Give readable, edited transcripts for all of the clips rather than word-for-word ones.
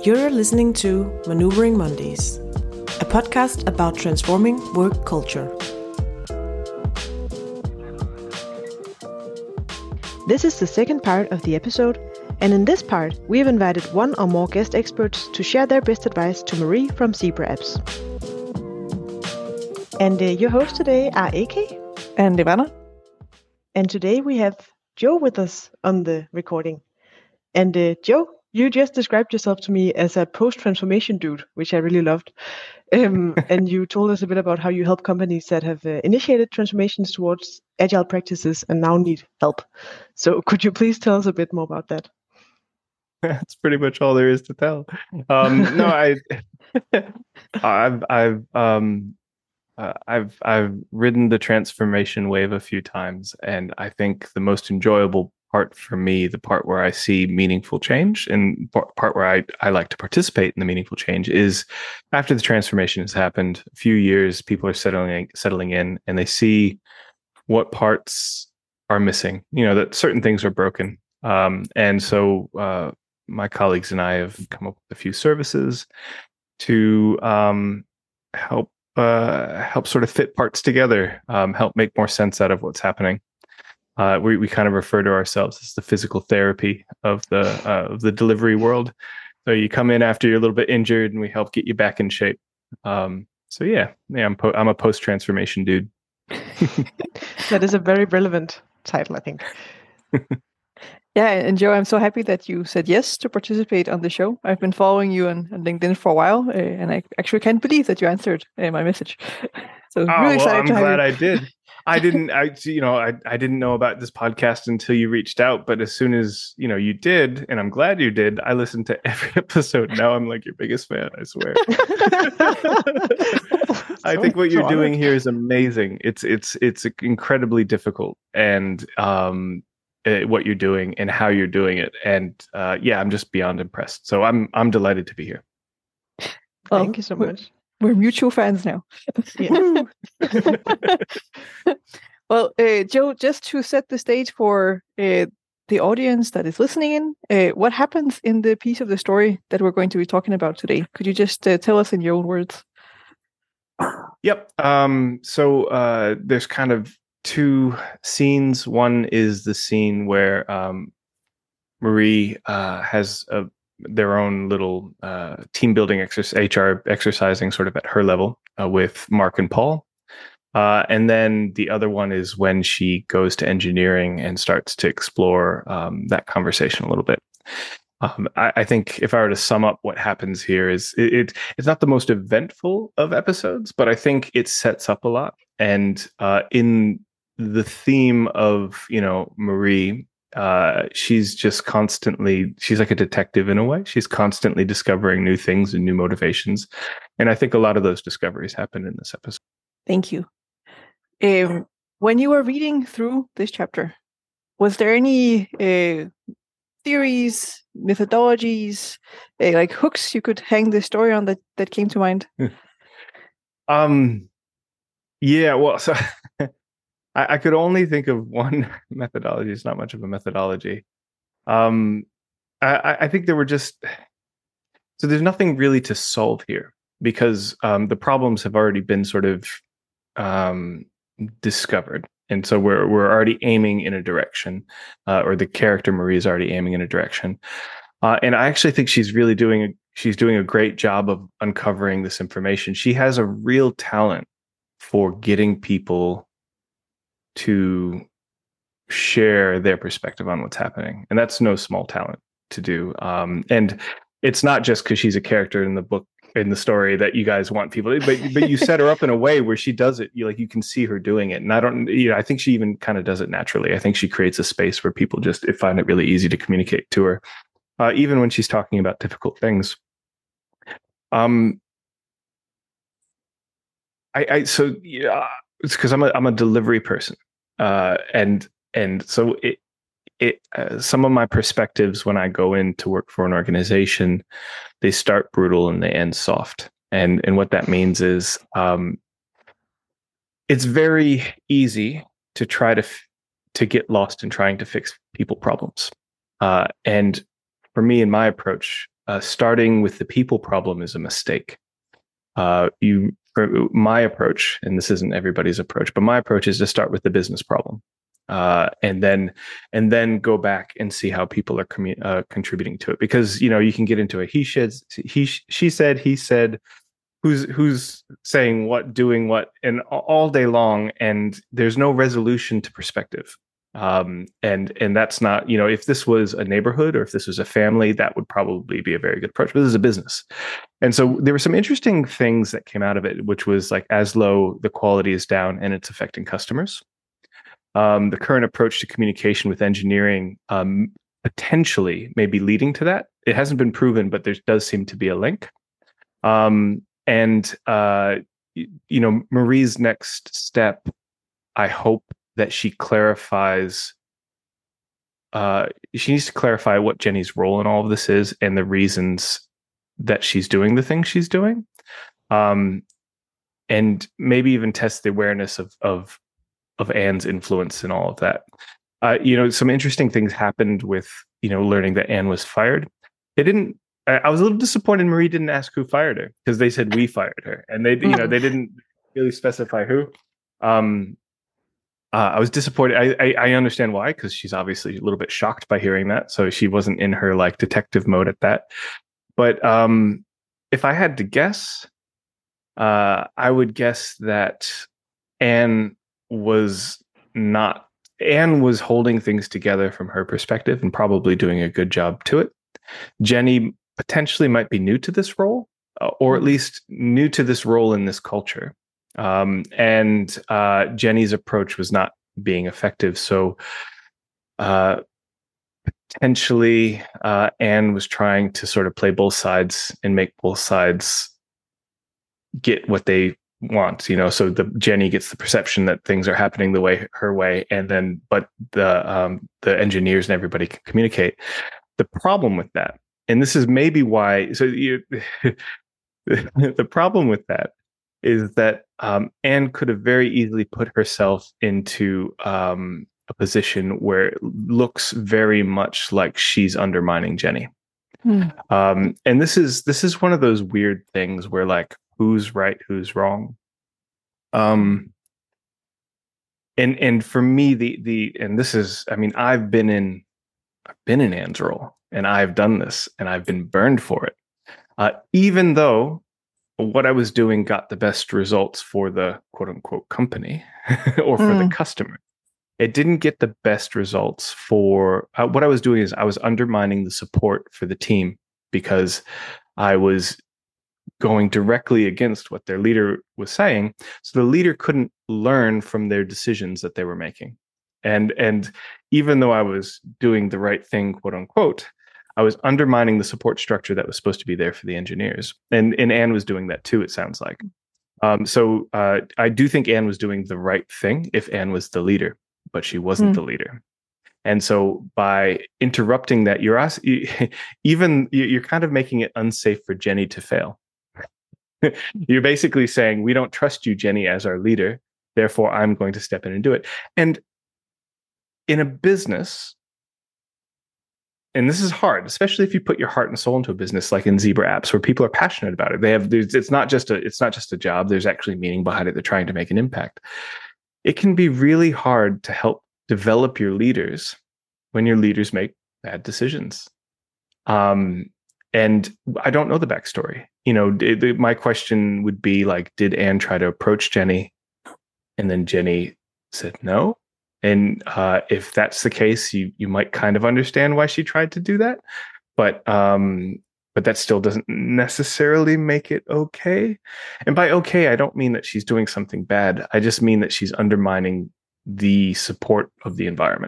You're listening to Maneuvering Mondays, a podcast about transforming work culture. This is the second part of the episode, and in this part, we have invited one or more guest experts to share their best advice to Marie from Zebra Apps. And your hosts today are AK and Ivana. And today we have Joe with us on the recording. And Joe, you just described yourself to me as a post-transformation dude, which I really loved. And you told us a bit about how you help companies that have initiated transformations towards agile practices and now need help. So could you please tell us a bit more about that? That's pretty much all there is to tell. No, I've ridden the transformation wave a few times, and I think the most enjoyable part for me, the part where I see meaningful change and part where I like to participate in the meaningful change, is after the transformation has happened, a few years, people are settling in, and they see what parts are missing. You know, that certain things are broken, and so my colleagues and I have come up with a few services to help sort of fit parts together, help make more sense out of what's happening. We kind of refer to ourselves as the physical therapy of the delivery world. So you come in after you're a little bit injured, and we help get you back in shape. I'm a post-transformation dude. That is a very relevant title, I think. Yeah, and Joe, I'm so happy that you said yes to participate on the show. I've been following you on LinkedIn for a while, and I actually can't believe that you answered my message. So really excited to have you. I'm glad I did. I didn't know about this podcast until you reached out, but as soon as you did, and I'm glad you did, I listened to every episode. Now I'm like your biggest fan, I swear. I think what you're doing here is amazing. It's incredibly difficult, and what you're doing and how you're doing it, and I'm just beyond impressed. So I'm delighted to be here. Well, thank you so much. We're mutual fans now. Well, Joe, just to set the stage for the audience that is listening in, what happens in the piece of the story that we're going to be talking about today? Could you just tell us in your own words? Yep. So there's kind of two scenes. One is the scene where Marie has their own little team building HR exercising sort of at her level with Mark and Paul. And then the other one is when she goes to engineering and starts to explore that conversation a little bit. I think if I were to sum up what happens here is it's not the most eventful of episodes, but I think it sets up a lot. And in the theme of, Marie, she's like a detective in a way. She's constantly discovering new things and new motivations. And I think a lot of those discoveries happen in this episode. Thank you. When you were reading through this chapter, was there any theories, methodologies, like hooks you could hang the story on that came to mind? So I could only think of one methodology. It's not much of a methodology. I think there were so there's nothing really to solve here, because the problems have already been sort of discovered. And so we're already aiming in a direction, or the character Marie is already aiming in a direction. And I actually think she's doing a great job of uncovering this information. She has a real talent for getting people to share their perspective on what's happening. And that's no small talent to do. And it's not just because she's a character in the book, in the story, that you guys want people to, but you set her up in a way where she does it. You can see her doing it. And I think she even kind of does it naturally. I think she creates a space where people just find it really easy to communicate to her, even when she's talking about difficult things. It's because I'm a delivery person. And so some of my perspectives when I go in to work for an organization, they start brutal and they end soft. And what that means is, it's very easy to try to get lost in trying to fix people problems. And for me, in my approach, starting with the people problem is a mistake. My approach, and this isn't everybody's approach, but my approach is to start with the business problem, and then go back and see how people are contributing to it. Because you can get into a she said, he said, who's saying what, doing what, and all day long, and there's no resolution to perspective. And that's not, if this was a neighborhood or if this was a family, that would probably be a very good approach. But this is a business. And so there were some interesting things that came out of it, which was like, Aslo, the quality is down and it's affecting customers. The current approach to communication with engineering potentially may be leading to that. It hasn't been proven, but there does seem to be a link. Marie's next step, I hope that she clarifies. She needs to clarify what Jenny's role in all of this is and the reasons that she's doing the things she's doing, and maybe even test the awareness of Anne's influence in all of that. Some interesting things happened with learning that Anne was fired. I was a little disappointed Marie didn't ask who fired her, because they said we fired her, and they didn't really specify who. I was disappointed. I understand why, because she's obviously a little bit shocked by hearing that. So she wasn't in her like detective mode at that. But if I had to guess, I would guess that Anne was holding things together from her perspective and probably doing a good job to it. Jenny potentially might be new to this role, or at least new to this role in this culture. And Jenny's approach was not being effective. So potentially Anne was trying to sort of play both sides and make both sides get what they want, so Jenny gets the perception that things are happening her way, and then but the engineers and everybody can communicate. The problem with that, and this is maybe why, the problem with that is that Anne could have very easily put herself into a position where it looks very much like she's undermining Jenny. And this is one of those weird things where, like, who's right, who's wrong. And for me, and this is, I've been in Anne's role, and I've done this, and I've been burned for it. Even though what I was doing got the best results for the quote unquote company or for the customer, it didn't get the best results for what I was doing. Is I was undermining the support for the team, because I was going directly against what their leader was saying. So the leader couldn't learn from their decisions that they were making. And even though I was doing the right thing, quote unquote, I was undermining the support structure that was supposed to be there for the engineers. And Anne was doing that too, it sounds like. So I do think Anne was doing the right thing if Anne was the leader, but she wasn't the leader. And so by interrupting that, you're kind of making it unsafe for Jenny to fail. You're basically saying, we don't trust you, Jenny, as our leader. Therefore, I'm going to step in and do it. And in a business, and this is hard, especially if you put your heart and soul into a business like in Zebra Apps, where people are passionate about it. It's not just a job. There's actually meaning behind it. They're trying to make an impact. It can be really hard to help develop your leaders when your leaders make bad decisions. And I don't know the backstory. My question would be like, did Anne try to approach Jenny, and then Jenny said no? And if that's the case, you might kind of understand why she tried to do that, but that still doesn't necessarily make it okay. And by okay, I don't mean that she's doing something bad. I just mean that she's undermining the support of the environment.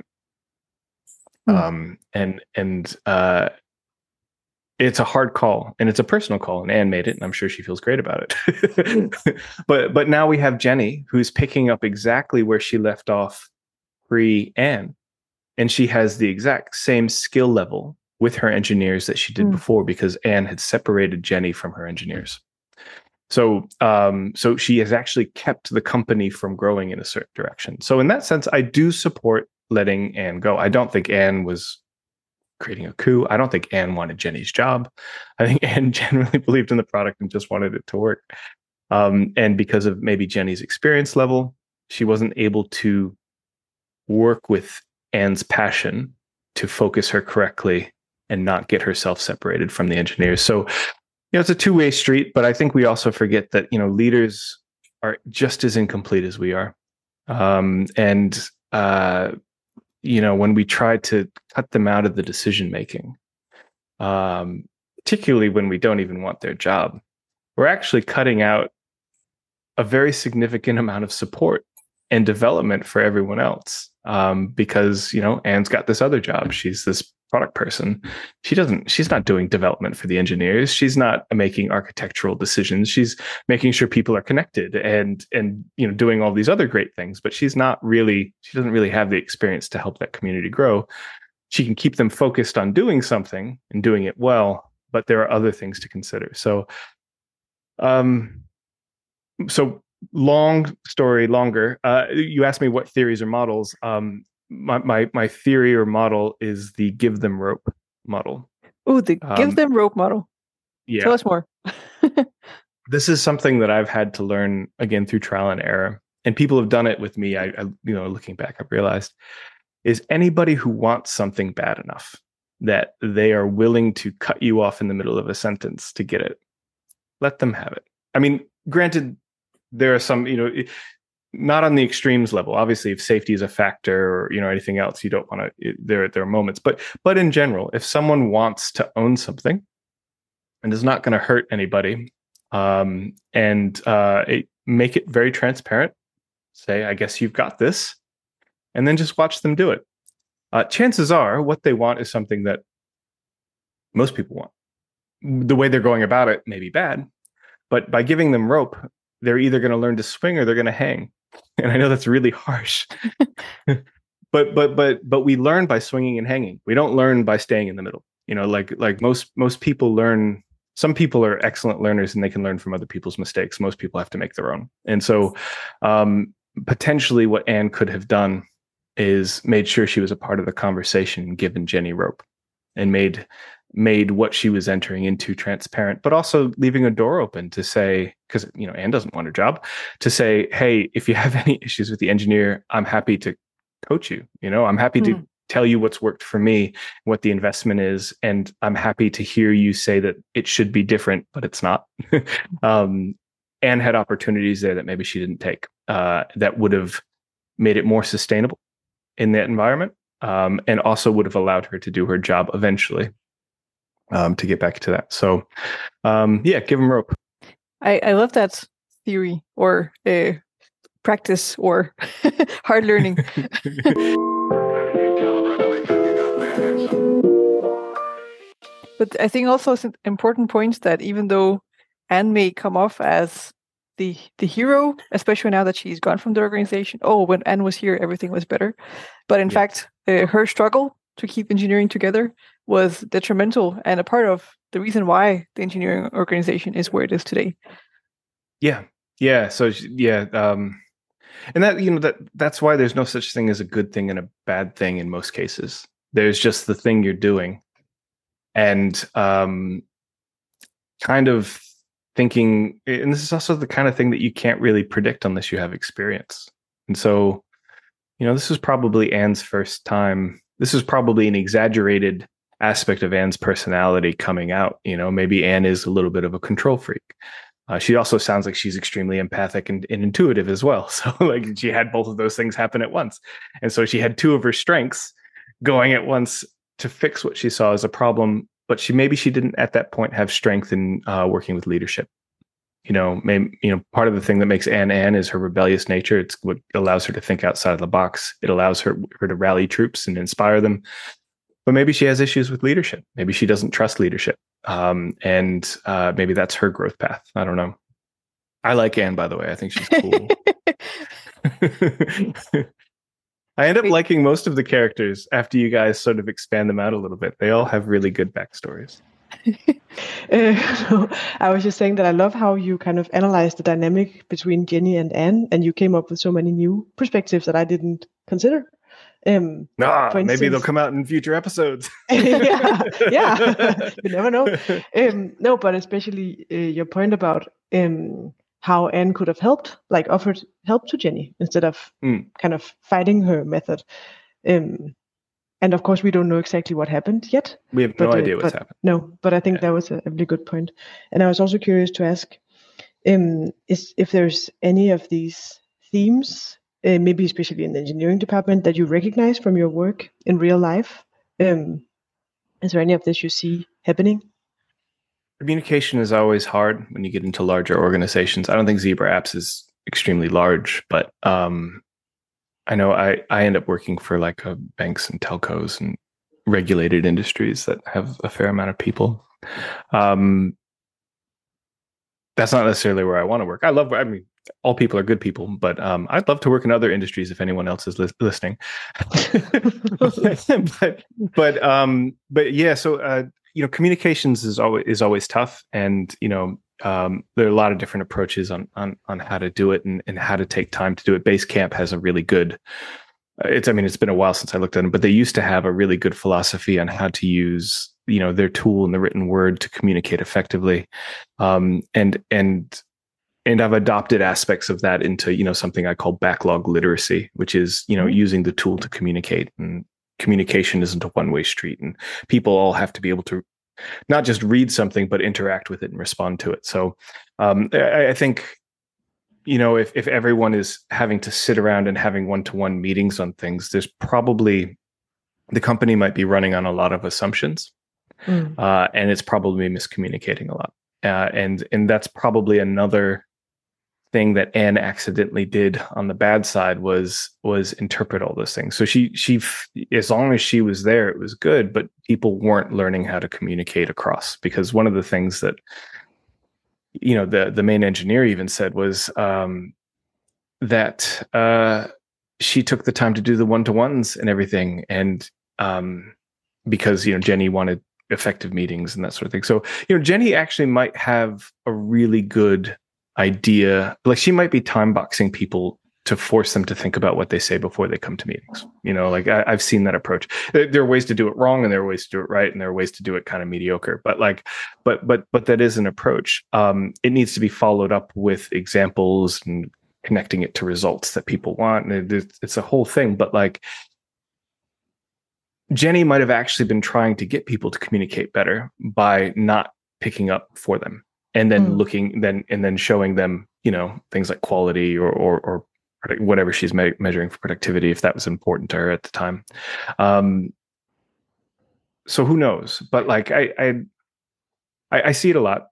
It's a hard call, and it's a personal call, and Anne made it, and I'm sure she feels great about it. But now we have Jenny, who's picking up exactly where she left off pre-Anne, and she has the exact same skill level with her engineers that she did before, because Anne had separated Jenny from her engineers. So she has actually kept the company from growing in a certain direction. So in that sense, I do support letting Anne go. I don't think Anne was creating a coup. I don't think Anne wanted Jenny's job. I think Anne genuinely believed in the product and just wanted it to work. And because of maybe Jenny's experience level, she wasn't able to work with Anne's passion to focus her correctly and not get herself separated from the engineers. So, it's a two-way street, but I think we also forget that, leaders are just as incomplete as we are. When we try to cut them out of the decision-making, particularly when we don't even want their job, we're actually cutting out a very significant amount of support and development for everyone else. Because, Anne's got this other job. She's this product person. She's not doing development for the engineers. She's not making architectural decisions. She's making sure people are connected and doing all these other great things, but she doesn't really have the experience to help that community grow. She can keep them focused on doing something and doing it well, but there are other things to consider. So long story longer. You asked me what theories or models. My theory or model is the give them rope model. Oh, the give them rope model. Yeah. Tell us more. This is something that I've had to learn again through trial and error, and people have done it with me. I looking back, I've realized is anybody who wants something bad enough that they are willing to cut you off in the middle of a sentence to get it, let them have it. I mean, granted, there are some, not on the extremes level. Obviously, if safety is a factor or anything else, you don't want to. There are moments, but in general, if someone wants to own something and is not going to hurt anybody, make it very transparent. Say, I guess you've got this, and then just watch them do it. Chances are, what they want is something that most people want. The way they're going about it may be bad, but by giving them rope, they're either going to learn to swing or they're going to hang. And I know that's really harsh, but we learn by swinging and hanging. We don't learn by staying in the middle. Like most people learn. Some people are excellent learners and they can learn from other people's mistakes. Most people have to make their own. And so, potentially, what Anne could have done is made sure she was a part of the conversation, given Jenny rope, and made what she was entering into transparent, but also leaving a door open to say, because Anne doesn't want her job, to say, hey, if you have any issues with the engineer, I'm happy to coach you. I'm happy to tell you what's worked for me, what the investment is, and I'm happy to hear you say that it should be different, but it's not. Anne had opportunities there that maybe she didn't take, that would have made it more sustainable in that environment, and also would have allowed her to do her job eventually. To get back to that. So, give them rope. I love that theory or practice or hard learning. But I think also it's an important point that even though Anne may come off as the hero, especially now that she's gone from the organization. Oh, when Anne was here, everything was better. But in fact, her struggle to keep engineering together was detrimental and a part of the reason why the engineering organization is where it is today. So and that's why there's no such thing as a good thing and a bad thing in most cases. There's just the thing you're doing, and kind of thinking, and this is also the kind of thing that you can't really predict unless you have experience. And so, this is probably Anne's first time. This is probably an exaggerated aspect of Anne's personality coming out. Maybe Anne is a little bit of a control freak. She also sounds like she's extremely empathic and intuitive as well. So she had both of those things happen at once. And so she had two of her strengths going at once to fix what she saw as a problem, but she didn't at that point have strength in working with leadership. Part of the thing that makes Anne is her rebellious nature. It's what allows her to think outside of the box. It allows her to rally troops and inspire them. But maybe she has issues with leadership. Maybe she doesn't trust leadership. And maybe that's her growth path. I don't know. I like Anne, by the way. I think she's cool. I end up liking most of the characters after you guys sort of expand them out a little bit. They all have really good backstories. So I was just saying that I love how you kind of analyzed the dynamic between Jenny and Anne, and you came up with so many new perspectives that I didn't consider. For Maybe they'll instance- come out in future episodes. yeah, you never know. No, but especially your point about how Anne could have helped, like offered help to Jenny instead of kind of fighting her method. And of course, we don't know exactly what happened yet. We have no idea what's happened. No, but I think that was a really good point. And I was also curious to ask is if there's any of these themes, maybe especially in the engineering department, that you recognize from your work in real life. Is there any of this you see happening? Communication is always hard when you get into larger organizations. I don't think Zebra Apps is extremely large, but I know I end up working for like banks and telcos and regulated industries that have a fair amount of people. That's not necessarily where I want to work. I mean, all people are good people, but I'd love to work in other industries if anyone else is listening. but yeah, so communications is always tough, and there are a lot of different approaches on how to do it and how to take time to do it. Basecamp has a really good. It's been a while since I looked at them, but they used to have a really good philosophy on how to use their tool in the written word to communicate effectively, and I've adopted aspects of that into something I call backlog literacy, which is using the tool to communicate. And communication isn't a one-way street, and people all have to be able to not just read something but interact with it and respond to it. So I think if everyone is having to sit around and having one-to-one meetings on things, there's probably the company might be running on a lot of assumptions, and it's probably miscommunicating a lot. And that's probably another thing that Anne accidentally did on the bad side was interpret all those things. So she as long as she was there, it was good, but people weren't learning how to communicate across, because one of the things that the main engineer even said was that she took the time to do the one-to-ones and everything, and because Jenny wanted effective meetings and that sort of thing. So Jenny actually might have a really good idea. Like, she might be time boxing people to force them to think about what they say before they come to meetings. I've seen that approach. There are ways to do it wrong, and there are ways to do it right, and there are ways to do it kind of mediocre. But that is an approach. It needs to be followed up with examples and connecting it to results that people want. And it's a whole thing. But like, Jenny might have actually been trying to get people to communicate better by not picking up for them, and then then showing them, things like quality or whatever she's measuring for productivity, if that was important to her at the time. So who knows? But like, I see it a lot.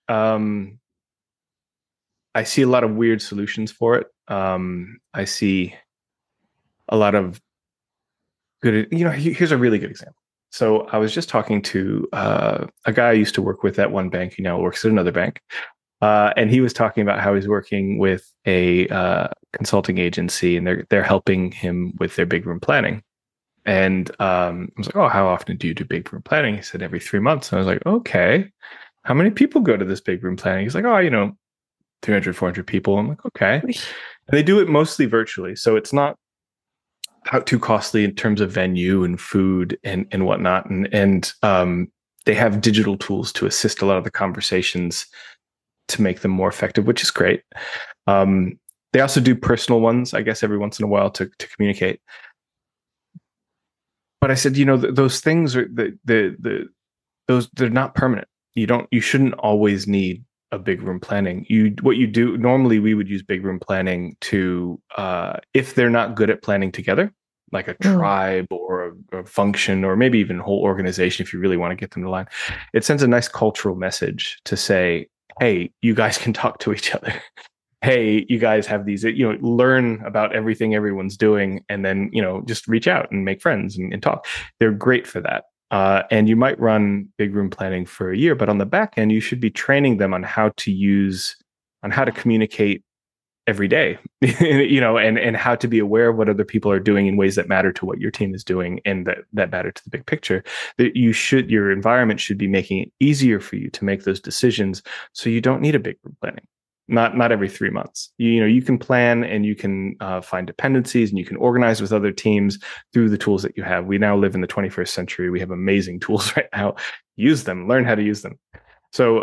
I see a lot of weird solutions for it. I see a lot of good. Here's a really good example. So I was just talking to a guy I used to work with at one bank, who now works at another bank. And he was talking about how he's working with a consulting agency, and they're helping him with their big room planning. And I was like, "Oh, how often do you do big room planning?" He said, "Every 3 months." And I was like, "Okay, how many people go to this big room planning?" He's like, "Oh, 300, 400 people." I'm like, "Okay." And they do it mostly virtually, so it's not too costly in terms of venue and food and whatnot. And they have digital tools to assist a lot of the conversations to make them more effective, which is great. They also do personal ones, I guess, every once in a while to communicate. But I said, those things are they're not permanent. You shouldn't always need a big room planning. What you do normally, we would use big room planning to if they're not good at planning together, like a tribe or a function, or maybe even a whole organization, if you really want to get them to line, it sends a nice cultural message to say, hey, you guys can talk to each other. Hey, you guys have these, learn about everything everyone's doing, and then, just reach out and make friends and talk. They're great for that. And you might run big room planning for a year, but on the back end, you should be training them on how to communicate every day, and how to be aware of what other people are doing in ways that matter to what your team is doing, and that matter to the big picture. That your environment should be making it easier for you to make those decisions, so you don't need a big room planning. not every 3 months. You can plan and you can find dependencies and you can organize with other teams through the tools that you have. We now live in the 21st century. We have amazing tools right now. Use them, learn how to use them. So,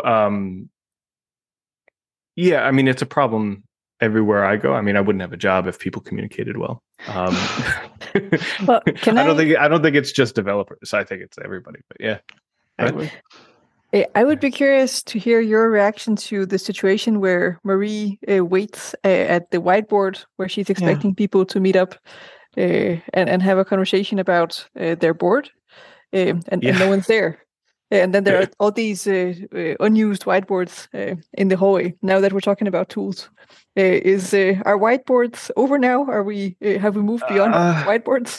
yeah, I mean, it's a problem everywhere I go. I mean, I wouldn't have a job if people communicated well. Well, I don't think it's just developers. I think it's everybody. But yeah, I would be curious to hear your reaction to the situation where Marie waits at the whiteboard where she's expecting people to meet up and have a conversation about their board, and no one's there. And then there are all these unused whiteboards in the hallway. Now that we're talking about tools, is our whiteboards over now? Have we moved beyond whiteboards?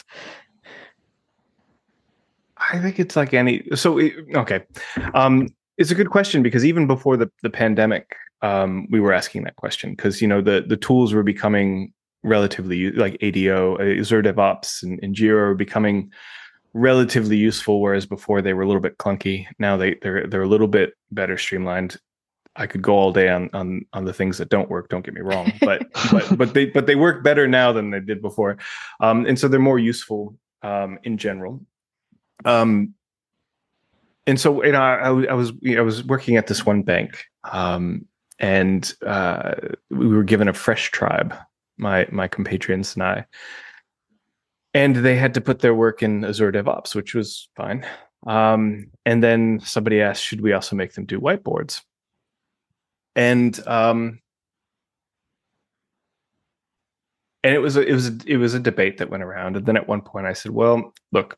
I think it's like okay. It's a good question because even before the pandemic, we were asking that question because, the tools were becoming relatively like ADO, Azure DevOps and Jira were becoming relatively useful, whereas before they were a little bit clunky. Now they're a little bit better streamlined. I could go all day on the things that don't work. Don't get me wrong, but they work better now than they did before, and so they're more useful in general. And so I was working at this one bank, and we were given a fresh tribe, my compatriots and I. And they had to put their work in Azure DevOps, which was fine. And then somebody asked, should we also make them do whiteboards? And it was a debate that went around. And then at one point I said, well, look,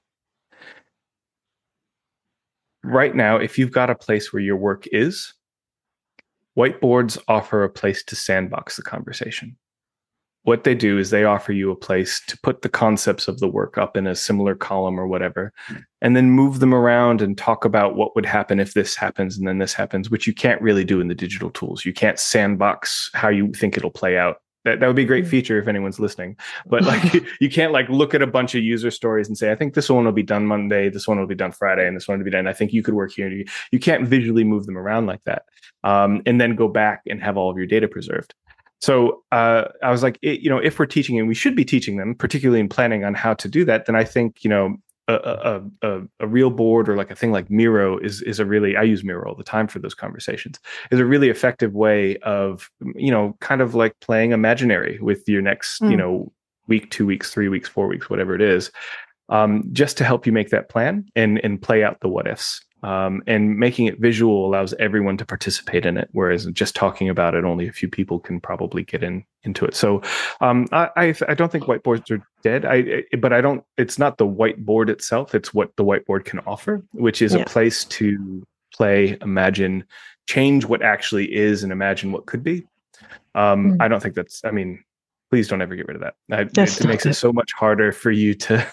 right now, if you've got a place where your work is, whiteboards offer a place to sandbox the conversation. What they do is they offer you a place to put the concepts of the work up in a similar column or whatever, and then move them around and talk about what would happen if this happens and then this happens, which you can't really do in the digital tools. You can't sandbox how you think it'll play out. That would be a great feature if anyone's listening. But you can't look at a bunch of user stories and say, I think this one will be done Monday, this one will be done Friday, and this one will be done. I think you could work here. You can't visually move them around like that, and then go back and have all of your data preserved. So I was like, if we're teaching, and we should be teaching them, particularly in planning on how to do that, then I think, a real board or like a thing like Miro is a really, I use Miro all the time for those conversations, is a really effective way of, kind of like playing imaginary with your next, week, 2 weeks, 3 weeks, 4 weeks, whatever it is, just to help you make that plan and play out the what ifs. And making it visual allows everyone to participate in it, whereas just talking about it, only a few people can probably get into it. So I don't think whiteboards are dead. But I don't. It's not the whiteboard itself; it's what the whiteboard can offer, which is a place to play, imagine, change what actually is, and imagine what could be. I don't think that's. I mean, please don't ever get rid of that. It makes it so much harder for you to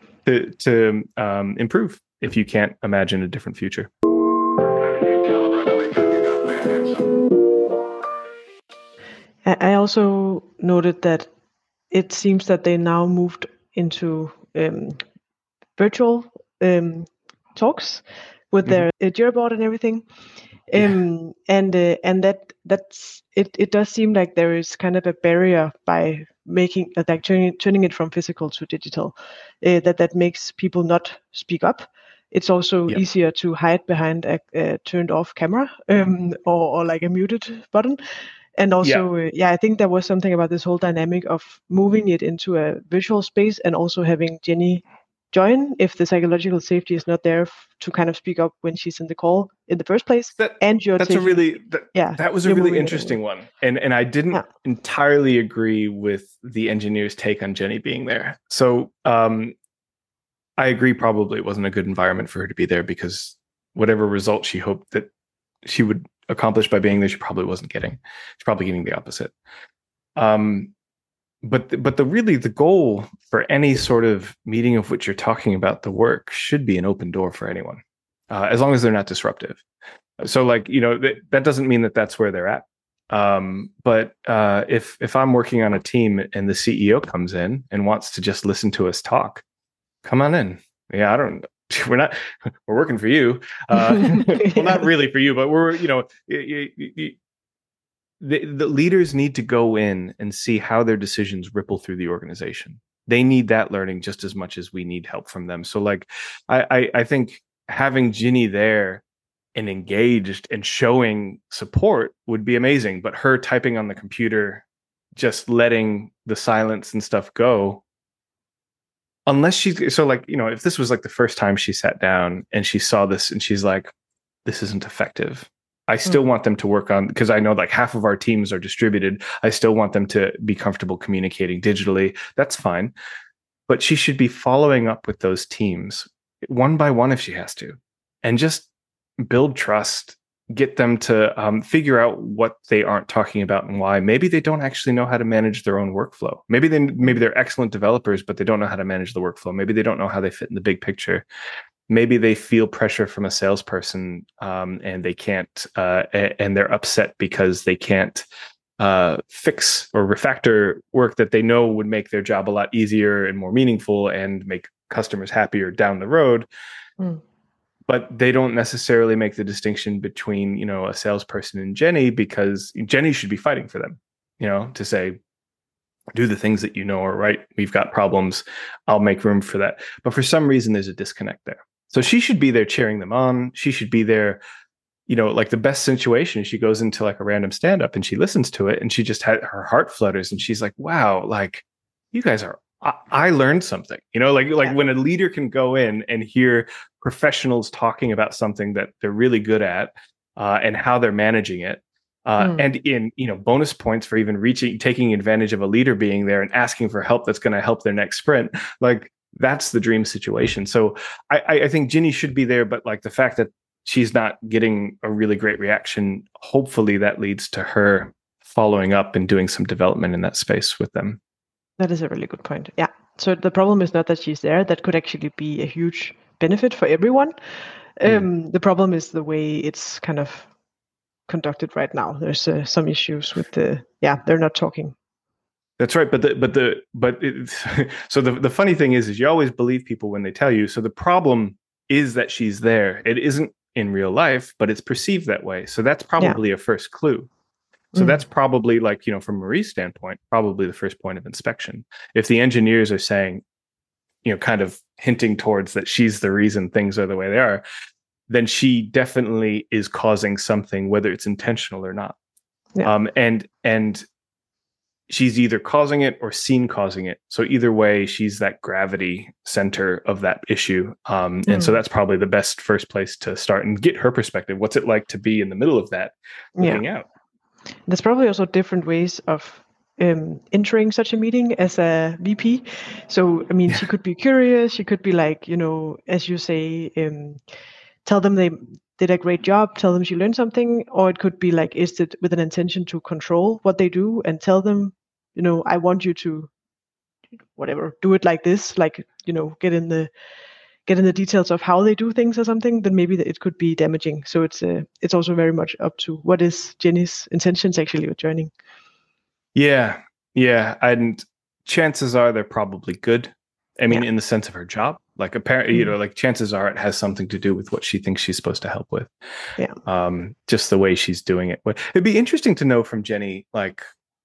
improve if you can't imagine a different future. I also noted that it seems that they now moved into virtual talks with their Jira board and everything. And that's it does seem like there is kind of a barrier by making turning it from physical to digital, that makes people not speak up. It's also easier to hide behind a turned off camera, or like a muted button. And also, I think there was something about this whole dynamic of moving it into a visual space and also having Jenny join if the psychological safety is not there to kind of speak up when she's in the call in the first place. That was a really interesting one. And I didn't entirely agree with the engineer's take on Jenny being there. So I agree, probably it wasn't a good environment for her to be there because whatever result she hoped that she would accomplish by being there, she probably wasn't getting. She's probably getting the opposite. But the goal for any sort of meeting of which you're talking about the work should be an open door for anyone, as long as they're not disruptive. So that doesn't mean that that's where they're at. But if I'm working on a team and the CEO comes in and wants to just listen to us talk, come on in. Yeah, we're working for you. Well, not really for you, but we're, the leaders need to go in and see how their decisions ripple through the organization. They need that learning just as much as we need help from them. So like, I think having Ginny there and engaged and showing support would be amazing. But her typing on the computer, just letting the silence and stuff go, unless she's so like, if this was like the first time she sat down and she saw this and she's like, this isn't effective. I still want them to work on, because I know like half of our teams are distributed. I still want them to be comfortable communicating digitally. That's fine. But she should be following up with those teams one by one if she has to, and just build trust, get them to figure out what they aren't talking about and why. Maybe they don't actually know how to manage their own workflow. Maybe they're excellent developers, but they don't know how to manage the workflow. Maybe they don't know how they fit in the big picture. Maybe they feel pressure from a salesperson and they can't, and they're upset because they can't fix or refactor work that they know would make their job a lot easier and more meaningful and make customers happier down the road. But they don't necessarily make the distinction between, a salesperson and Jenny, because Jenny should be fighting for them, to say, do the things that are right. We've got problems. I'll make room for that. But for some reason, there's a disconnect there. So she should be there cheering them on. She should be there, like the best situation. She goes into like a random stand-up and she listens to it and she just had her heart flutters and she's like, wow, like you guys are, I learned something, like when a leader can go in and hear professionals talking about something that they're really good at and how they're managing it. And in, bonus points for even taking advantage of a leader being there and asking for help that's going to help their next sprint. Like that's the dream situation. So I think Ginny should be there, but like the fact that she's not getting a really great reaction, hopefully that leads to her following up and doing some development in that space with them. That is a really good point. Yeah. So the problem is not that she's there. That could actually be a huge benefit for everyone. The problem is the way it's kind of conducted right now. There's some issues with they're not talking. That's right. But so the funny thing is you always believe people when they tell you. So the problem is that she's there. It isn't in real life, but it's perceived that way. So that's probably a first clue. So that's probably like, from Marie's standpoint, probably the first point of inspection. If the engineers are saying, kind of hinting towards that she's the reason things are the way they are, then she definitely is causing something, whether it's intentional or not. Yeah. And she's either causing it or seen causing it. So either way, she's that gravity center of that issue. And so that's probably the best first place to start and get her perspective. What's it like to be in the middle of that, looking out? There's probably also different ways of entering such a meeting as a VP. So, I mean, she could be curious. She could be like, as you say, tell them they did a great job, tell them she learned something. Or it could be like, is it with an intention to control what they do and tell them, I want you to, whatever, do it like this, like, get in the details of how they do things or something, then maybe it could be damaging. So it's also very much up to what is Jenny's intentions actually with joining. Yeah. And chances are they're probably good. I mean, in the sense of her job, like apparently, like chances are it has something to do with what she thinks she's supposed to help with. Yeah. Just the way she's doing it. It'd be interesting to know from Jenny, like,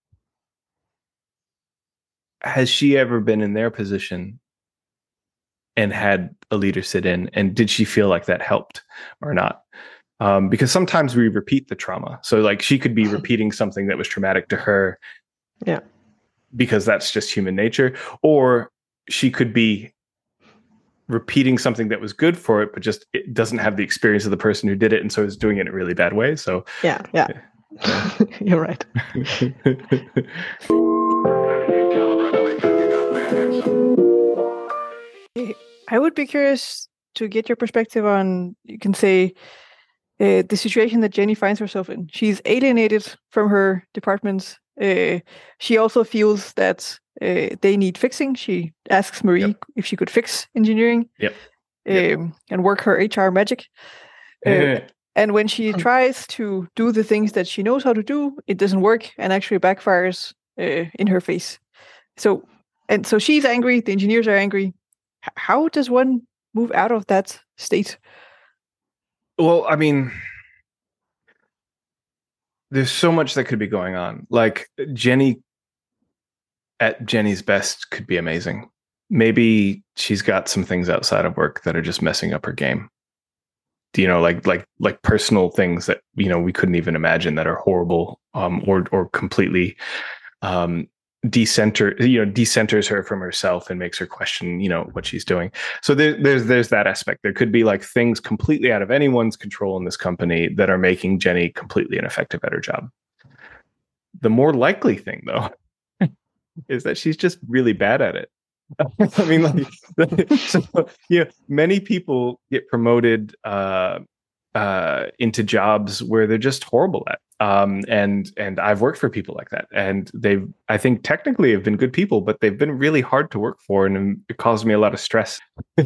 has she ever been in their position and had a leader sit in, and did she feel like that helped or not? Because sometimes we repeat the trauma. So like she could be repeating something that was traumatic to her. Yeah. Because that's just human nature. Or she could be repeating something that was good for it, but just it doesn't have the experience of the person who did it. And so is doing it in a really bad way. So yeah. You're right. I would be curious to get your perspective on, you can say, the situation that Jenny finds herself in. She's alienated from her departments. She also feels that they need fixing. She asks Marie if she could fix engineering and work her HR magic. And when she tries to do the things that she knows how to do, it doesn't work and actually backfires in her face. So she's angry. The engineers are angry. How does one move out of that state? Well, I mean, there's so much that could be going on. Like Jenny at Jenny's best could be amazing. Maybe she's got some things outside of work that are just messing up her game. You know, like personal things that, you know, we couldn't even imagine that are horrible, or completely decenters her from herself and makes her question, you know, what she's doing. So there's that aspect. There could be like things completely out of anyone's control in this company that are making Jenny completely ineffective at her job. The more likely thing, though, is that she's just really bad at it. I mean, like, so, you know, many people get promoted into jobs where they're just horrible at. And I've worked for people like that, and I think technically have been good people, but they've been really hard to work for, and it caused me a lot of stress.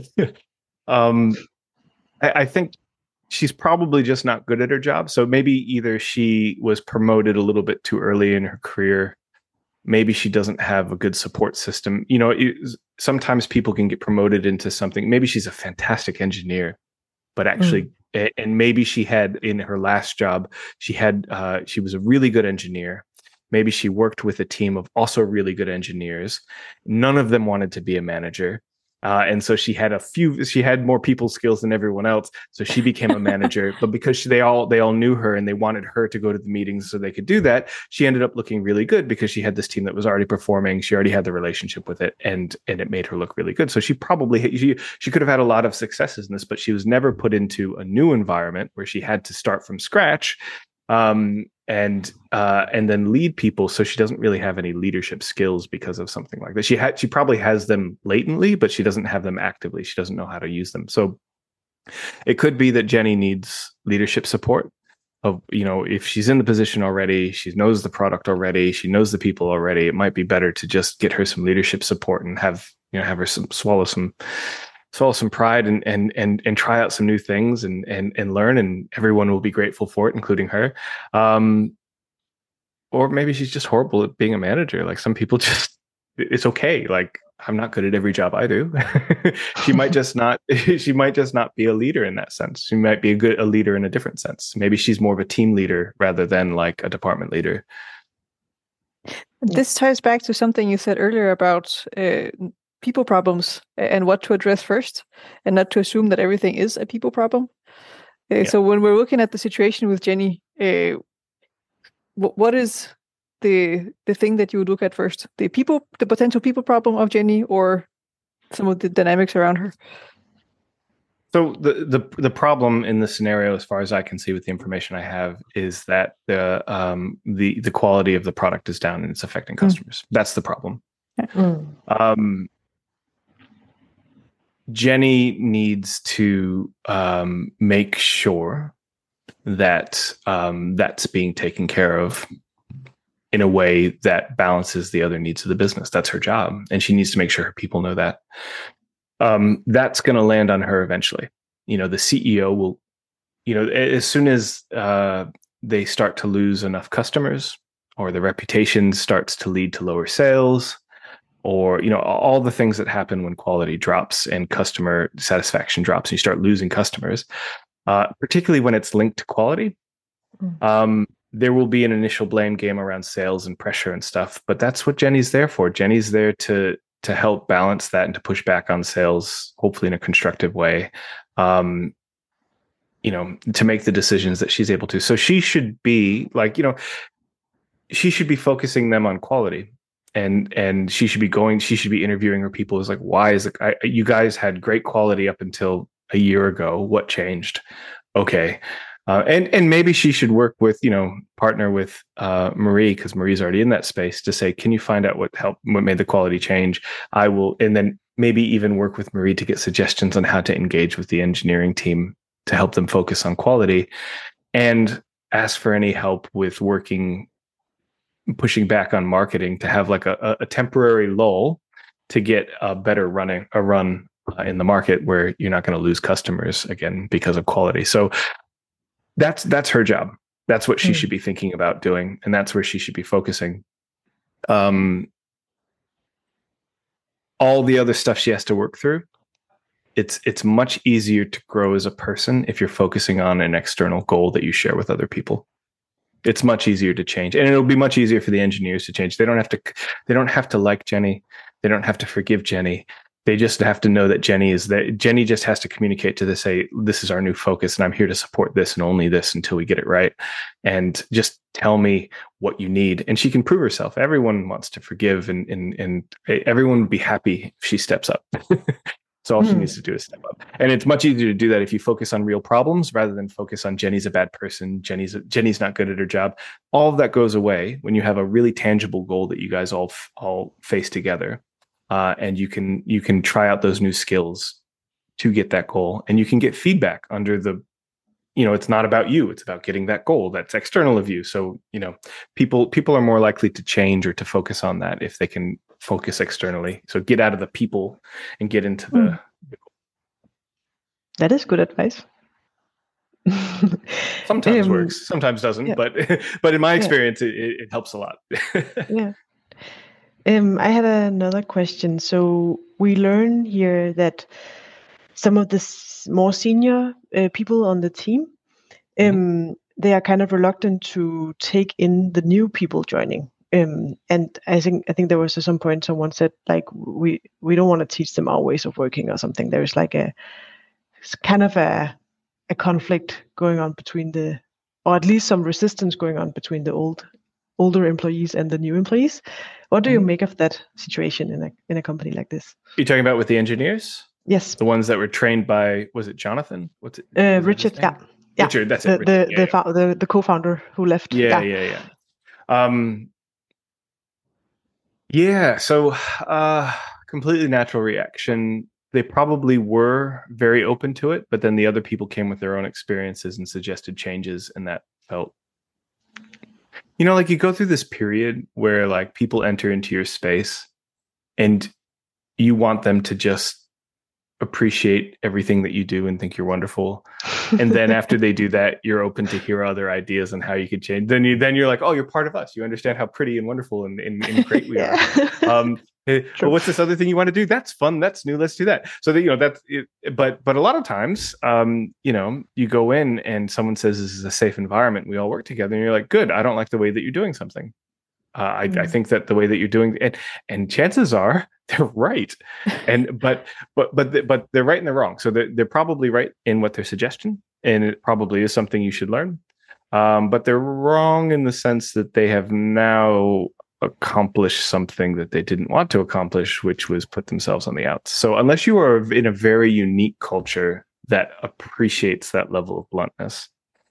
I think she's probably just not good at her job. So maybe either she was promoted a little bit too early in her career. Maybe she doesn't have a good support system. You know, sometimes people can get promoted into something. Maybe she's a fantastic engineer, but actually, and maybe she had, in her last job, she was a really good engineer. Maybe she worked with a team of also really good engineers. None of them wanted to be a manager. And so she had more people skills than everyone else. So she became a manager, but because they all knew her and they wanted her to go to the meetings so they could do that, she ended up looking really good because she had this team that was already performing. She already had the relationship with it, and it made her look really good. So she could have had a lot of successes in this, but she was never put into a new environment where she had to start from scratch. And then lead people, so she doesn't really have any leadership skills because of something like that. She probably has them latently, but she doesn't have them actively. She doesn't know how to use them. So it could be that Jenny needs leadership support. Of, you know, if she's in the position already, she knows the product already, she knows the people already, it might be better to just get her some leadership support and have her swallow some pride and try out some new things and learn, and everyone will be grateful for it, including her. Or maybe she's just horrible at being a manager. Like, some people just, it's okay. Like, I'm not good at every job I do. She might just not be a leader in that sense. She might be a leader in a different sense. Maybe she's more of a team leader rather than like a department leader. This ties back to something you said earlier about people problems and what to address first, and not to assume that everything is a people problem. So when we're looking at the situation with Jenny, what is the thing that you would look at first? The potential people problem of Jenny, or some of the dynamics around her? So the problem in this scenario, as far as I can see with the information I have, is that the quality of the product is down and it's affecting customers. That's the problem. Jenny needs to make sure that that's being taken care of in a way that balances the other needs of the business. That's her job, and she needs to make sure her people know that. That's going to land on her eventually. You know, the CEO will, you know, as soon as they start to lose enough customers, or the reputation starts to lead to lower sales, or, you know, all the things that happen when quality drops and customer satisfaction drops and you start losing customers, particularly when it's linked to quality, there will be an initial blame game around sales and pressure and stuff. But that's what Jenny's there for. Jenny's there to help balance that and to push back on sales, hopefully in a constructive way, you know, to make the decisions that she's able to. So she should be like, you know, she should be focusing them on quality. And she should be interviewing her people. Is like, why is it, you guys had great quality up until a year ago. What changed? Okay. And maybe she should partner with Marie, because Marie's already in that space, to say, can you find out what made the quality change? I will. And then maybe even work with Marie to get suggestions on how to engage with the engineering team to help them focus on quality, and ask for any help with pushing back on marketing to have like a temporary lull to get a better run in the market where you're not going to lose customers again because of quality. So that's her job. That's what she should be thinking about doing, and that's where she should be focusing. All the other stuff she has to work through, it's much easier to grow as a person if you're focusing on an external goal that you share with other people. It's much easier to change, and it'll be much easier for the engineers to change. They don't have to like Jenny. They don't have to forgive Jenny. They just have to know that Jenny is there. Jenny just has to communicate to this, say, this is our new focus, and I'm here to support this and only this until we get it right. And just tell me what you need. And she can prove herself. Everyone wants to forgive, and everyone would be happy if she steps up. So all she needs to do is step up. And it's much easier to do that if you focus on real problems rather than focus on Jenny's a bad person, Jenny's not good at her job. All of that goes away when you have a really tangible goal that you guys all face together. And you can try out those new skills to get that goal, and you can get feedback under the, it's not about you, it's about getting that goal that's external of you. So, people are more likely to change or to focus on that if they can focus externally. So get out of the people and get into the goal. That is good advice. Sometimes works, sometimes doesn't, yeah. but in my experience, it helps a lot. Yeah. I had another question. So we learn here that some of the more senior people on the team, they are kind of reluctant to take in the new people joining. And I think there was at some point someone said, like, we don't want to teach them our ways of working or something. There's like it's kind of a conflict going on between or at least some resistance going on between the older employees and the new employees. What do you make of that situation in a company like this? You're talking about with the engineers? Yes. The ones that were trained by, was it Jonathan? What's it? Richard, yeah. Richard, that's it. The co-founder who left. Yeah. So completely natural reaction. They probably were very open to it, but then the other people came with their own experiences and suggested changes, and that felt, like you go through this period where like people enter into your space and you want them to just appreciate everything that you do and think you're wonderful. And then after they do that, you're open to hear other ideas on how you could change. Then you're like, oh, you're part of us. You understand how pretty and wonderful and great we are. Well, what's this other thing you want to do? That's fun. That's new. Let's do that. So that, that's it. But a lot of times, you go in and someone says this is a safe environment. We all work together, and you're like, good. I don't like the way that you're doing something. I think that the way that you're doing it, and chances are they're right, but they're right and they're wrong. So they're probably right in what their suggestion, and it probably is something you should learn. But they're wrong in the sense that they have now accomplished something that they didn't want to accomplish, which was put themselves on the outs. So unless you are in a very unique culture that appreciates that level of bluntness,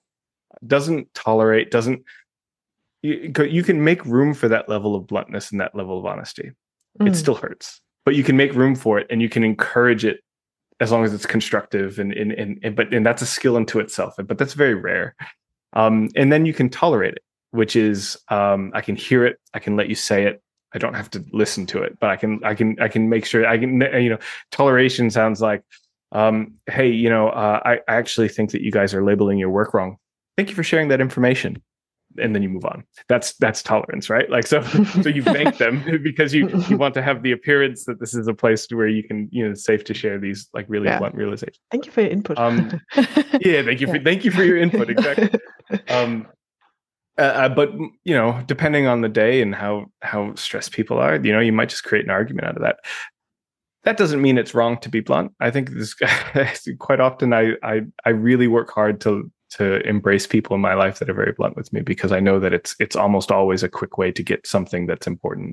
you can make room for that level of bluntness and that level of honesty. It still hurts, but you can make room for it, and you can encourage it as long as it's constructive and that's a skill unto itself. But that's very rare. And then you can tolerate it, which is I can hear it, I can let you say it. I don't have to listen to it, but I can make sure I can. Toleration sounds like, hey, I actually think that you guys are labeling your work wrong. Thank you for sharing that information. And then you move on. That's tolerance, right? Like, so you thank them because you want to have the appearance that this is a place where you can, it's safe to share these like really blunt realizations. Thank you for your input. Thank you for your input. Exactly. But depending on the day and how stressed people are, you might just create an argument out of that. That doesn't mean it's wrong to be blunt. I think this quite often I really work hard to embrace people in my life that are very blunt with me, because I know that it's almost always a quick way to get something that's important.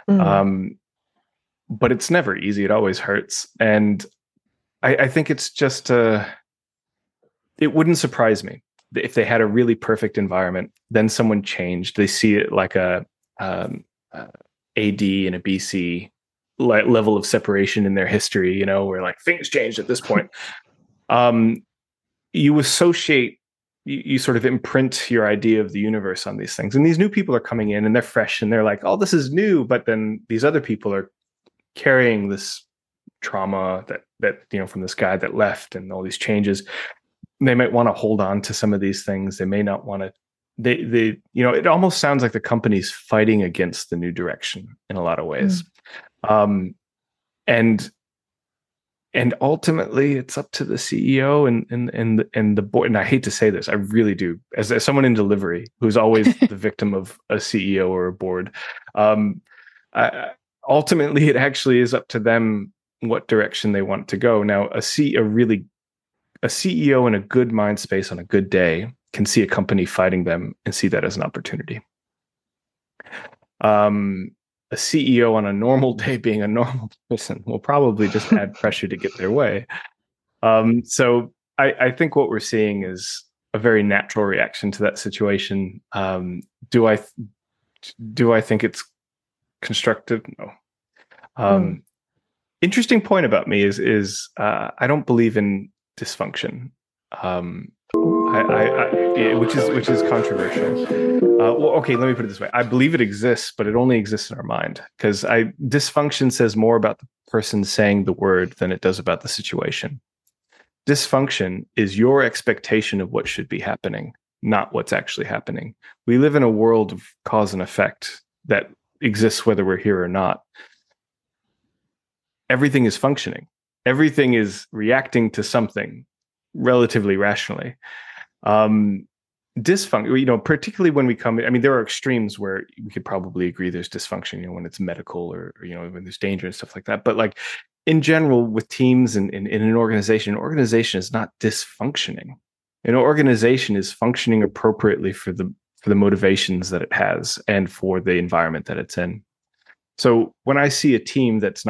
But it's never easy. It always hurts. And I think it's just, it wouldn't surprise me if they had a really perfect environment, then someone changed. They see it like a AD and a BC level of separation in their history, where like things changed at this point. You associate, you sort of imprint your idea of the universe on these things. And these new people are coming in and they're fresh and they're like, oh, this is new. But then these other people are carrying this trauma that from this guy that left and all these changes. They might want to hold on to some of these things. They may not want to, it almost sounds like the company's fighting against the new direction in a lot of ways. And And ultimately, it's up to the CEO and the board. And I hate to say this, I really do, as someone in delivery who's always the victim of a CEO or a board. Ultimately, it actually is up to them what direction they want to go. Now, a CEO in a good mind space on a good day can see a company fighting them and see that as an opportunity. A CEO on a normal day, being a normal person, will probably just add pressure to get their way. So I think what we're seeing is a very natural reaction to that situation. Do I think it's constructive? No. Interesting point about me is I don't believe in dysfunction. Which is controversial. Well, okay, let me put it this way. I believe it exists, but it only exists in our mind, because dysfunction says more about the person saying the word than it does about the situation. Dysfunction is your expectation of what should be happening, not what's actually happening. We live in a world of cause and effect that exists whether we're here or not. Everything is functioning. Everything is reacting to something relatively rationally. Dysfunction, particularly when we come, I mean, there are extremes where we could probably agree there's dysfunction, when it's medical or when there's danger and stuff like that. But like in general, with teams and in an organization is not dysfunctioning. An organization is functioning appropriately for the motivations that it has and for the environment that it's in. So when I see a team that's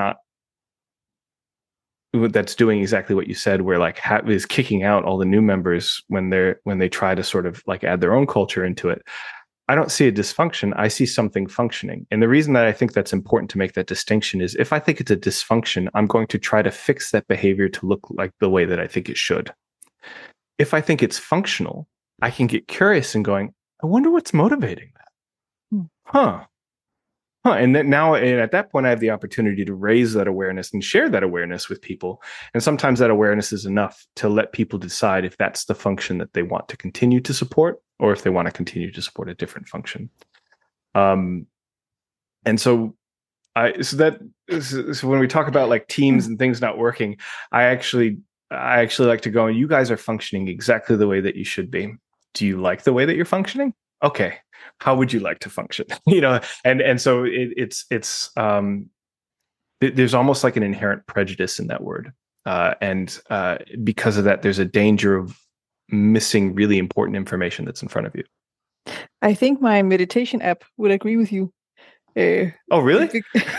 doing exactly what you said, where like is kicking out all the new members when they try to sort of like add their own culture into it, I don't see a dysfunction. I see something functioning. And the reason that I think that's important to make that distinction is if I think it's a dysfunction, I'm going to try to fix that behavior to look like the way that I think it should. If I think it's functional, I can get curious and going, I wonder what's motivating that. And then and at that point, I have the opportunity to raise that awareness and share that awareness with people. And sometimes that awareness is enough to let people decide if that's the function that they want to continue to support, or if they want to continue to support a different function. And so when we talk about like teams and things not working, I actually like to go, you guys are functioning exactly the way that you should be. Do you like the way that you're functioning? Okay, how would you like to function? And so it's there's almost like an inherent prejudice in that word, and because of that, there's a danger of missing really important information that's in front of you. I think my meditation app would agree with you. Oh, really?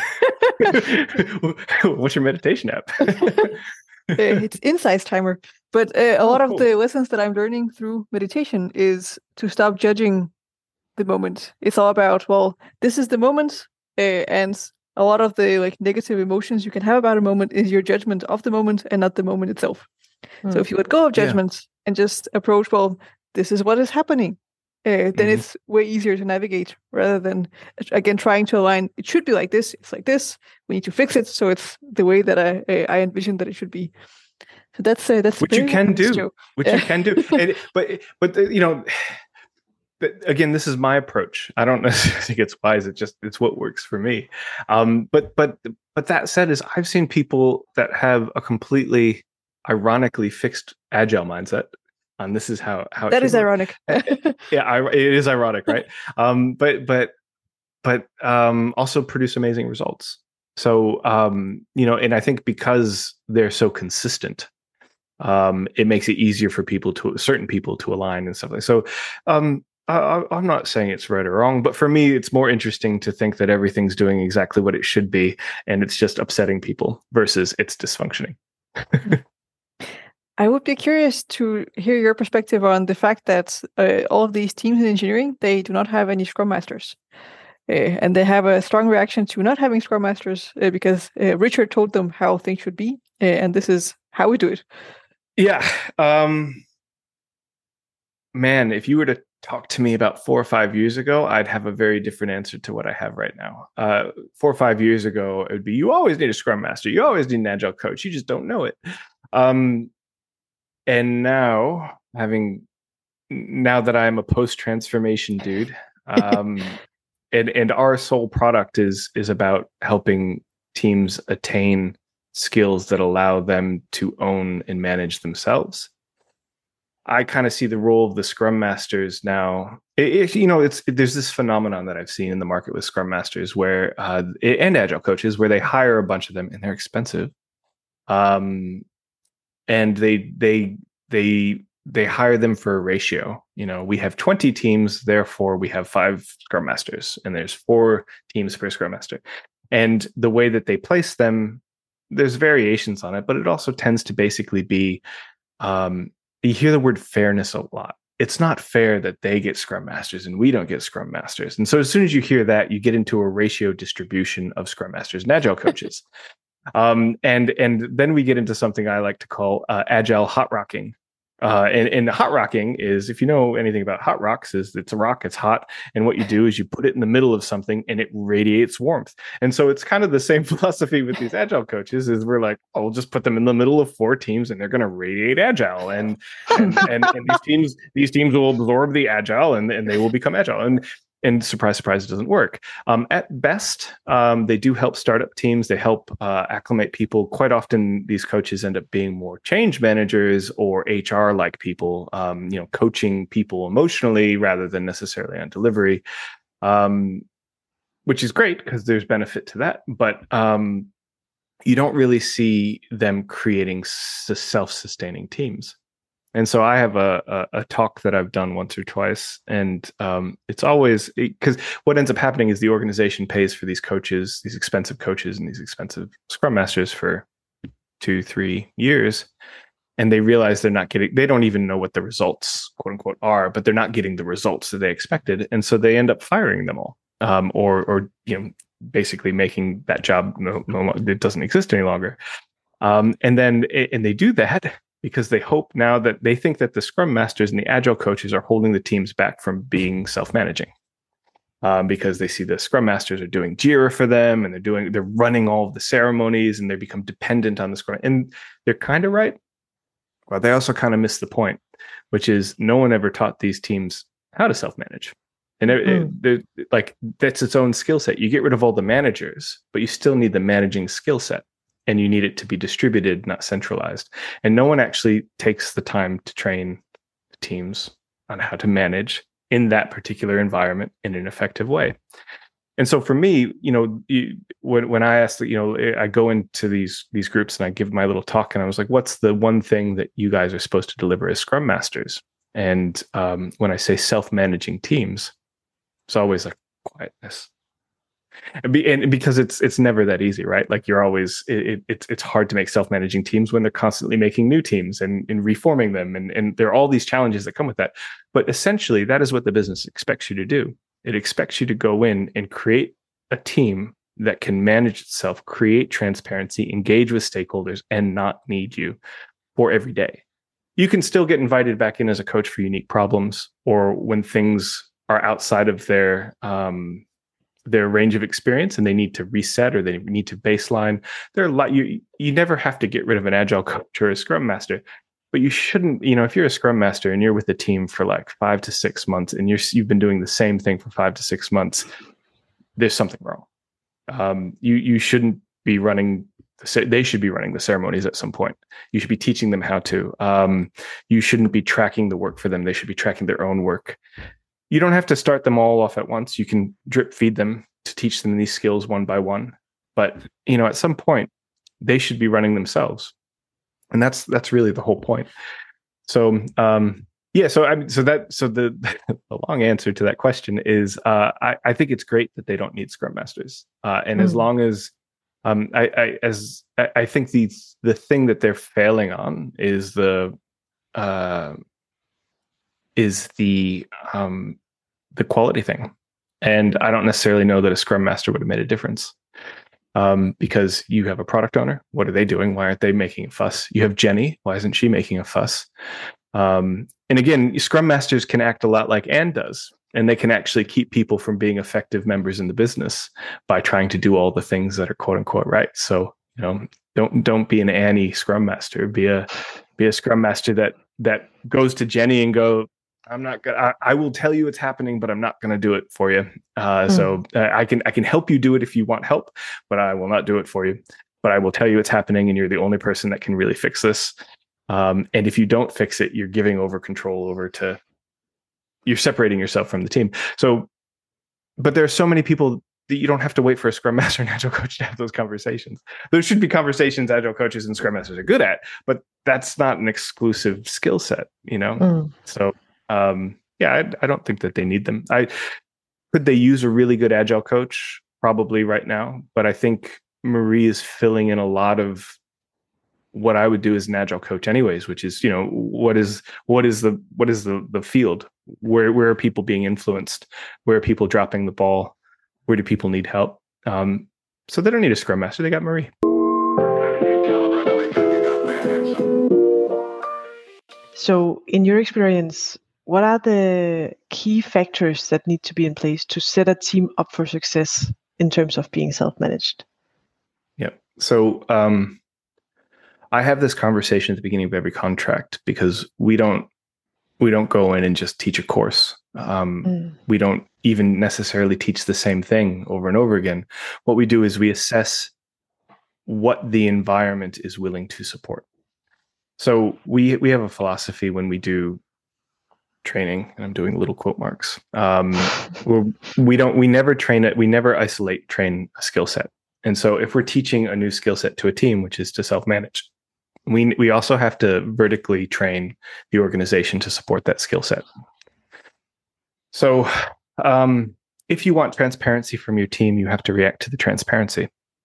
What's your meditation app? It's Insights Timer. But a lot of the lessons that I'm learning through meditation is to stop judging the moment. It's all about, well, this is the moment, and a lot of the like negative emotions you can have about a moment is your judgment of the moment and not the moment itself. So if you let go of judgment and just approach, well, this is what is happening, then it's way easier to navigate rather than, again, trying to align. It should be like this. It's like this. We need to fix it so it's the way that I envisioned that it should be. So that's which you can do. Which you can do. But again, this is my approach. I don't necessarily think it's wise. It's what works for me. But that said, is I've seen people that have a completely ironically fixed agile mindset. And this is how that is ironic. Yeah, it is ironic, right? But also produce amazing results. So and I think because they're so consistent, it makes it easier for certain people to align and stuff like that. So I'm not saying it's right or wrong, but for me, it's more interesting to think that everything's doing exactly what it should be, and it's just upsetting people versus it's dysfunctioning. I would be curious to hear your perspective on the fact that all of these teams in engineering, they do not have any Scrum Masters. And they have a strong reaction to not having Scrum Masters because Richard told them how things should be, and this is how we do it. Yeah. Man, if you were to talk to me about 4 or 5 years ago, I'd have a very different answer to what I have right now. 4 or 5 years ago, it would be, you always need a Scrum Master. You always need an Agile coach. You just don't know it. And now that I'm a post-transformation dude, and our sole product is about helping teams attain skills that allow them to own and manage themselves. I kind of see the role of the Scrum Masters now. There's this phenomenon that I've seen in the market with Scrum Masters where and Agile coaches where they hire a bunch of them and they're expensive, and they hire them for a ratio. We have 20 teams, therefore we have 5 Scrum Masters, and there's 4 teams per Scrum Master. And the way that they place them, there's variations on it, but it also tends to basically be, you hear the word fairness a lot. It's not fair that they get Scrum Masters and we don't get Scrum Masters. And so as soon as you hear that, you get into a ratio distribution of Scrum Masters and Agile coaches. And then we get into something I like to call Agile hot rocking. And hot rocking is, if you know anything about hot rocks, is it's a rock, it's hot, and what you do is you put it in the middle of something and it radiates warmth. And so it's kind of the same philosophy with these Agile coaches. Is we're like, oh, we'll just put them in the middle of 4 teams and they're going to radiate Agile, and these teams will absorb the Agile and they will become Agile. And surprise, surprise, it doesn't work. At best, they do help startup teams. They help acclimate people. Quite often, these coaches end up being more change managers or HR-like people, coaching people emotionally rather than necessarily on delivery, which is great because there's benefit to that. But you don't really see them creating self-sustaining teams. And so I have a talk that I've done once or twice, and it's always because what ends up happening is the organization pays for these coaches, these expensive coaches and these expensive Scrum Masters for 2-3 years, and they realize they don't even know what the results, quote unquote, are, but they're not getting the results that they expected, and so they end up firing them all, or basically making that job it doesn't exist any longer, and they do that because they hope now that they think that the Scrum Masters and the Agile coaches are holding the teams back from being self-managing, because they see the Scrum Masters are doing Jira for them and they're running all of the ceremonies and they become dependent on the Scrum. And they're kind of right, but they also kind of miss the point, which is no one ever taught these teams how to self-manage. And that's its own skill set. You get rid of all the managers, but you still need the managing skill set. And you need it to be distributed, not centralized. And no one actually takes the time to train teams on how to manage in that particular environment in an effective way. And so for me, when I asked, I go into these groups and I give my little talk, and I was like, what's the one thing that you guys are supposed to deliver as Scrum Masters? And when I say self-managing teams, it's always like quietness. And because it's never that easy, right? Like you're always it's hard to make self-managing teams when they're constantly making new teams and reforming them, and there are all these challenges that come with that. But essentially, that is what the business expects you to do. It expects you to go in and create a team that can manage itself, create transparency, engage with stakeholders, and not need you for every day. You can still get invited back in as a coach for unique problems, or when things are outside of their range of experience and they need to reset or they need to baseline. There are a lot. You never have to get rid of an Agile coach or a Scrum Master, but you shouldn't. If you're a Scrum Master and you're with a team for like 5 to 6 months and you've been doing the same thing for 5 to 6 months, there's something wrong. You shouldn't be running. They should be running the ceremonies at some point. You should be teaching them how to. You shouldn't be tracking the work for them. They should be tracking their own work. You don't have to start them all off at once. You can drip feed them to teach them these skills one by one. But, at some point, they should be running themselves. And that's really the whole point. So, the long answer to that question is I think it's great that they don't need Scrum Masters. And as long as I think the thing that they're failing on is the quality thing. And I don't necessarily know that a Scrum Master would have made a difference, because you have a product owner. What are they doing? Why aren't they making a fuss? You have Jenny. Why isn't she making a fuss? And again, Scrum Masters can act a lot like Anne does, and they can actually keep people from being effective members in the business by trying to do all the things that are quote unquote right. So, don't be an Annie Scrum Master. Be a Scrum Master that goes to Jenny and go, I will tell you it's happening, but I'm not going to do it for you. So I can help you do it if you want help, but I will not do it for you. but I will tell you it's happening, and you're the only person that can really fix this. And if you don't fix it, you're giving you're separating yourself from the team. So, but there are so many people that you don't have to wait for a Scrum Master and Agile coach to have those conversations. Those should be conversations Agile coaches and Scrum Masters are good at, but that's not an exclusive skill set, So, I don't think that they need them. Could they use a really good Agile coach? Probably right now, but I think Marie is filling in a lot of what I would do as an Agile coach anyways, which is, what is the field? Where are people being influenced? Where are people dropping the ball? Where do people need help? So they don't need a Scrum Master. They got Marie. So in your experience, what are the key factors that need to be in place to set a team up for success in terms of being self-managed? Yeah. So I have this conversation at the beginning of every contract, because we don't go in and just teach a course. We don't even necessarily teach the same thing over and over again. What we do is we assess what the environment is willing to support. So we have a philosophy when we do training, and I'm doing little quote marks. We never train a skill set. And so if we're teaching a new skill set to a team, which is to self-manage, we also have to vertically train the organization to support that skill set. So if you want transparency from your team, you have to react to the transparency.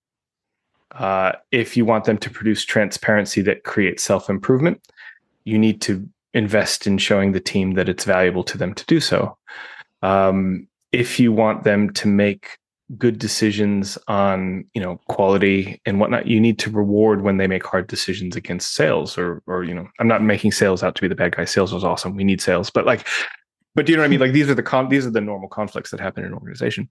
If you want them to produce transparency that creates self-improvement, you need to invest in showing the team that it's valuable to them to do so. If you want them to make good decisions on, quality and whatnot, you need to reward when they make hard decisions against sales, or I'm not making sales out to be the bad guy. Sales was awesome. We need sales, but do you know what I mean? Like, these are the normal conflicts that happen in an organization.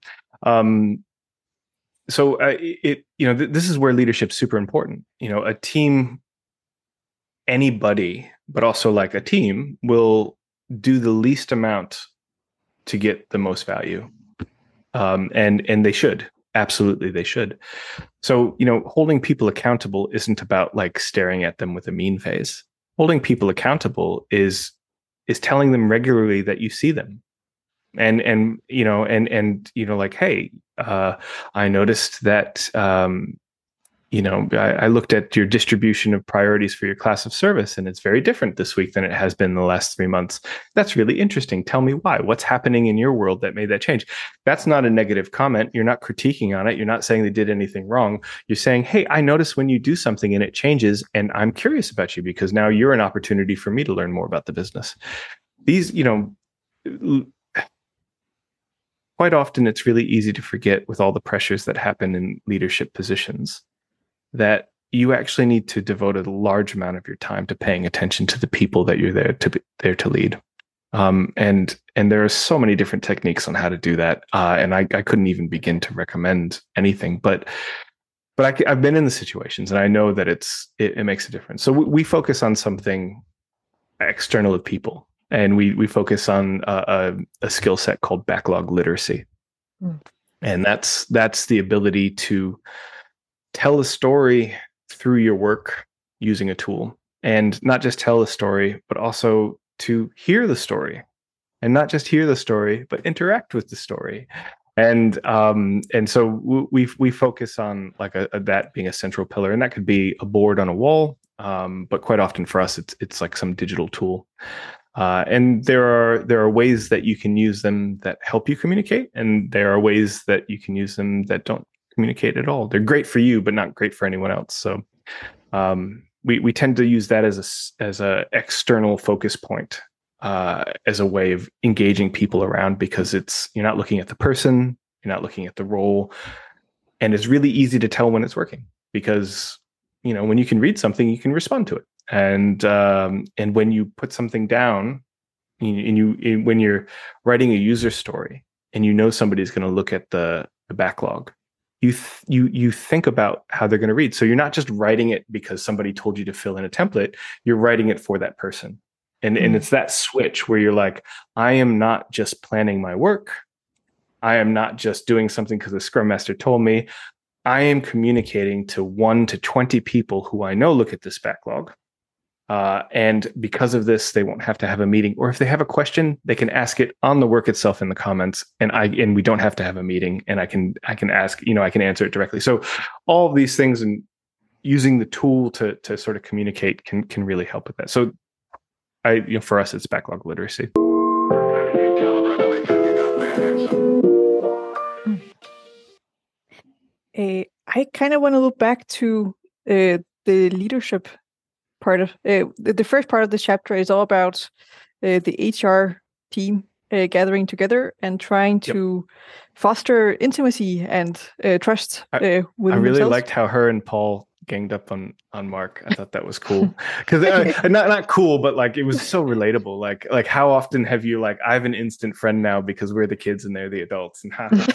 So this is where leadership's super important. A team, anybody, but also like a team, will do the least amount to get the most value. And they should. Absolutely, they should. So, holding people accountable isn't about like staring at them with a mean face. Holding people accountable is telling them regularly that you see them. And like, hey, I noticed that, I looked at your distribution of priorities for your class of service, and it's very different this week than it has been in the last 3 months. That's really interesting. Tell me why. What's happening in your world that made that change? That's not a negative comment. You're not critiquing on it. You're not saying they did anything wrong. You're saying, hey, I notice when you do something and it changes, and I'm curious about you because now you're an opportunity for me to learn more about the business. These, quite often it's really easy to forget, with all the pressures that happen in leadership positions, that you actually need to devote a large amount of your time to paying attention to the people that you're there to lead. And there are so many different techniques on how to do that. And I couldn't even begin to recommend anything, but I've been in the situations, and I know that it makes a difference. So we focus on something external of people, and we focus on a skill set called backlog literacy. And that's the ability to tell a story through your work using a tool, and not just tell the story, but also to hear the story, and not just hear the story, but interact with the story. And so we focus on like that being a central pillar, and that could be a board on a wall, but quite often for us, it's like some digital tool. And there are ways that you can use them that help you communicate, and there are ways that you can use them that don't communicate at all. They're great for you, but not great for anyone else. So we tend to use that as a external focus point, as a way of engaging people around, because you're not looking at the person, you're not looking at the role, and it's really easy to tell when it's working, because when you can read something, you can respond to it, and when you put something down, when you're writing a user story and somebody's going to look at the backlog, you think about how they're going to read. So you're not just writing it because somebody told you to fill in a template. You're writing it for that person. And it's that switch where you're like, I am not just planning my work. I am not just doing something because the Scrum Master told me. I am communicating to 1 to 20 people who I know look at this backlog. And because of this, they won't have to have a meeting. Or if they have a question, they can ask it on the work itself in the comments. And we don't have to have a meeting. And I can ask, I can answer it directly. So all of these things and using the tool to sort of communicate can really help with that. So for us, it's backlog literacy. I kind of want to look back to the leadership part of the first part of this chapter is all about the HR team gathering together and trying to foster intimacy and trust within I really themselves. liked how her and Paul ganged up on Mark. I thought that was cool because not cool, but like it was so relatable. Like how often have you I have an instant friend now because we're the kids and they're the adults, and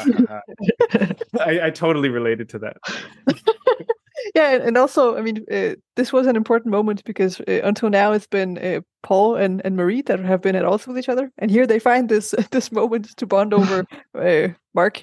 I totally related to that. Yeah, and also, I mean, this was an important moment because until now it's been Paul and Marie that have been at odds with each other, and here they find this moment to bond over Mark.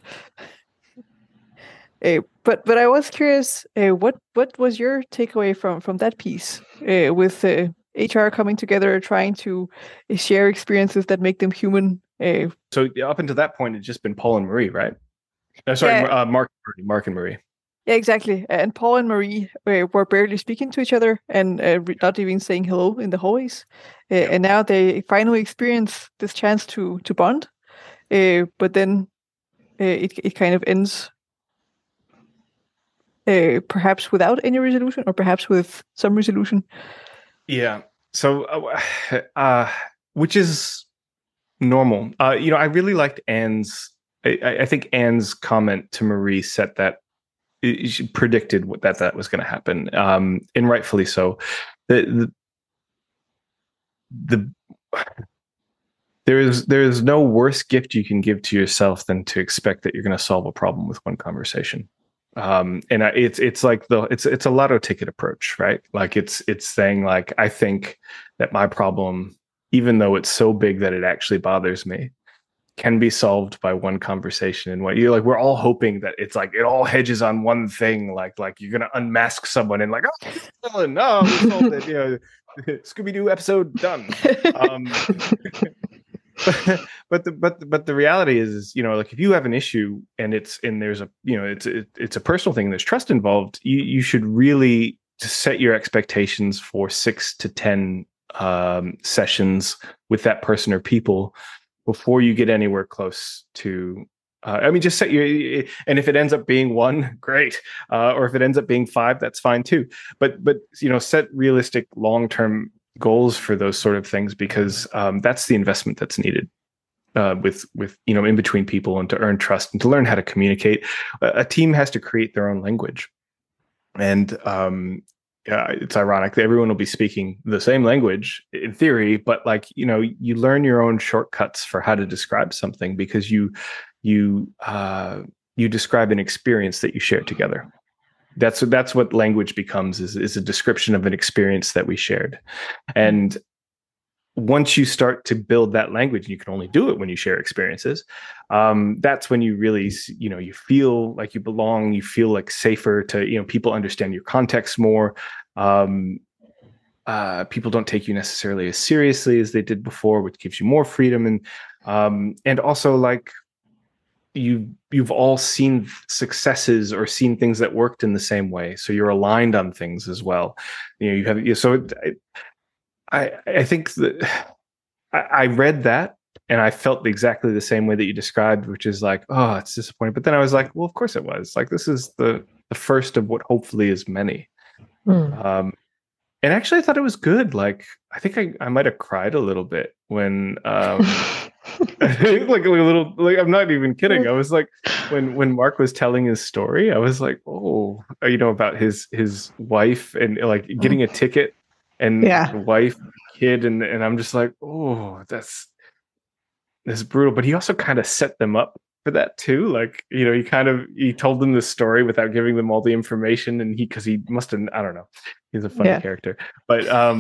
But I was curious, what was your takeaway from that piece with HR coming together, trying to share experiences that make them human? So up until that point, it's just been Paul and Marie, right? Mark and Marie. Yeah, exactly. And Paul and Marie were barely speaking to each other and not even saying hello in the hallways. And now they finally experience this chance to bond. But then it kind of ends perhaps without any resolution or perhaps with some resolution. Yeah. So, which is normal. I really liked Anne's. I think Anne's comment to Marie set that. She predicted that was going to happen, and rightfully so. There is no worse gift you can give to yourself than to expect that you're going to solve a problem with one conversation. And it's like it's a lotto ticket approach, right? Like it's saying like, I think that my problem, even though it's so big that it actually bothers me, can be solved by one conversation. And what you're we're all hoping that it's like it all hedges on one thing, like you're gonna unmask someone and we solved it. Scooby-Doo episode done. But the reality is, if you have an issue and there's a it's a personal thing, there's trust involved, you should really set your expectations for 6 to 10 sessions with that person or people before you get anywhere close to, just set and if it ends up being 1, great. Or if it ends up being 5, that's fine too. But set realistic long-term goals for those sort of things, because that's the investment that's needed with in between people, and to earn trust and to learn how to communicate. A team has to create their own language. And it's ironic that everyone will be speaking the same language in theory, but you learn your own shortcuts for how to describe something, because you describe an experience that you share together. That's what language becomes, is a description of an experience that we shared. And once you start to build that language, you can only do it when you share experiences. That's when you really, you feel like you belong. You feel like safer to, people understand your context more. People don't take you necessarily as seriously as they did before, which gives you more freedom. And also you've all seen successes or seen things that worked in the same way. So you're aligned on things as well. I think that I read that and I felt exactly the same way that you described, which is it's disappointing. But then I was like, well, of course it was. This is the first of what hopefully is many. And actually I thought it was good. I think I might have cried a little bit when a little, I'm not even kidding. I was when Mark was telling his story, I was like, oh, about his wife and getting a ticket. And the wife, kid, and I'm just like, oh, that's brutal. But he also kind of set them up for that too. He told them the story without giving them all the information, and because he must have, I don't know, he's a funny character. But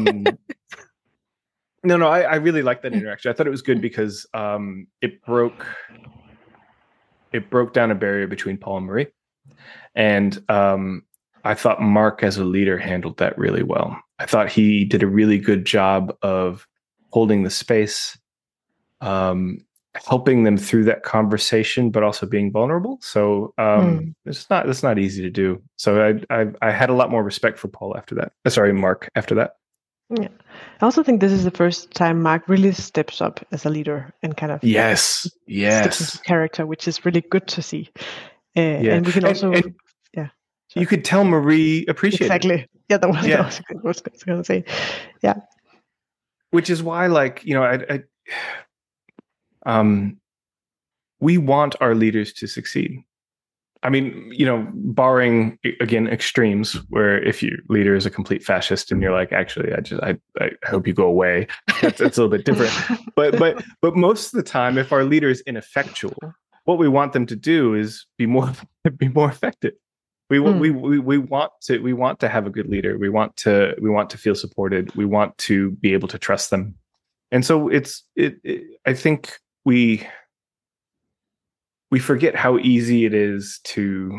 no, I really liked that interaction. I thought it was good because it broke down a barrier between Paul and Marie. And I thought Mark as a leader handled that really well. I thought he did a really good job of holding the space, helping them through that conversation, but also being vulnerable. So it's not easy to do. So I had a lot more respect for Paul after that. Sorry, Mark after that. Yeah, I also think this is the first time Mark really steps up as a leader and kind of yes steps into character, which is really good to see. And we can also you could tell Marie appreciated exactly. Yeah, that was what I was going to say. Yeah, which is why, like, we want our leaders to succeed. I mean, barring again extremes where if your leader is a complete fascist and you're like, actually, I hope you go away. That's a little bit different. But most of the time, if our leader is ineffectual, what we want them to do is be more effective. We want to have a good leader. We want to feel supported. We want to be able to trust them. And so I think we forget how easy it is to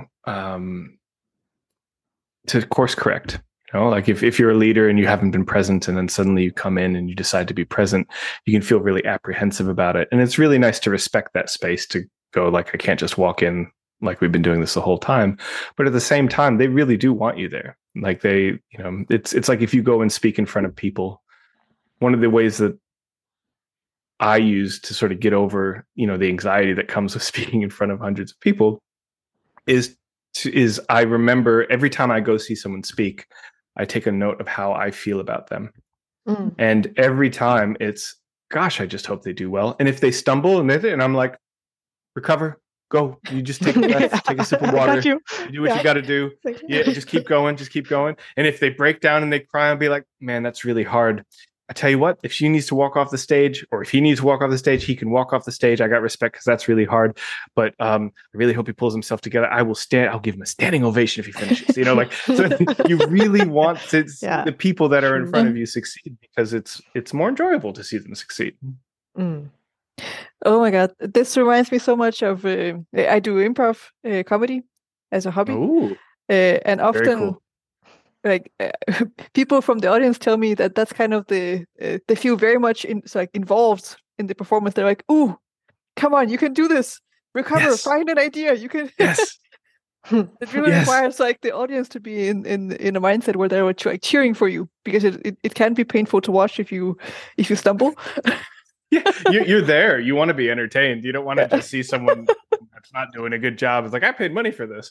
course correct. Like if you're a leader and you haven't been present and then suddenly you come in and you decide to be present, you can feel really apprehensive about it. And it's really nice to respect that space to go, like, I can't just walk in like we've been doing this the whole time. But at the same time, they really do want you there. Like it's like if you go and speak in front of people, one of the ways that I use to sort of get over, the anxiety that comes with speaking in front of hundreds of people is I remember every time I go see someone speak, I take a note of how I feel about them. And every time it's, gosh, I just hope they do well. And if they stumble and I'm like, recover, go. You just take a breath, take a sip of water, you do what you got to do. Yeah, just keep going. And if they break down and they cry, I'll be like, man, that's really hard. I tell you what, if she needs to walk off the stage, or if he needs to walk off the stage, he can walk off the stage. I got respect because that's really hard. But I really hope he pulls himself together. I'll give him a standing ovation if he finishes. So you really want the people that are in front of you succeed, because it's more enjoyable to see them succeed. Oh my God, this reminds me so much of I do improv comedy as a hobby. And often. Cool. Like people from the audience tell me that that's kind of they feel very much involved in the performance. They're like, "Ooh, come on, you can do this. Recover, find an idea. You can." Yes. It really requires like the audience to be in a mindset where they're like cheering for you, because it can be painful to watch if you stumble. Yeah, you're there. You want to be entertained. You don't want to just see someone that's not doing a good job. It's like, I paid money for this.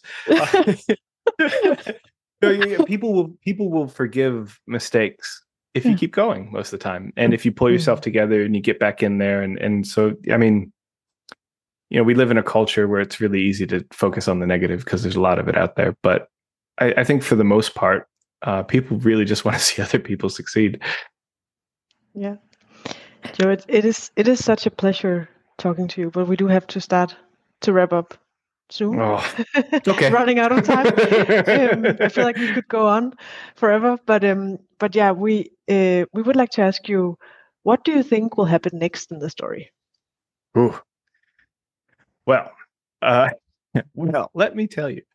People will forgive mistakes if you keep going most of the time, and if you pull yourself together and you get back in there. And so, I mean, we live in a culture where it's really easy to focus on the negative because there's a lot of it out there. But I think for the most part, people really just want to see other people succeed. Yeah, Joe, it is such a pleasure talking to you, but we do have to start to wrap up soon. Okay. Running out of time. I feel like we could go on forever, but yeah, we would like to ask you, what do you think will happen next in the story? Well, let me tell you.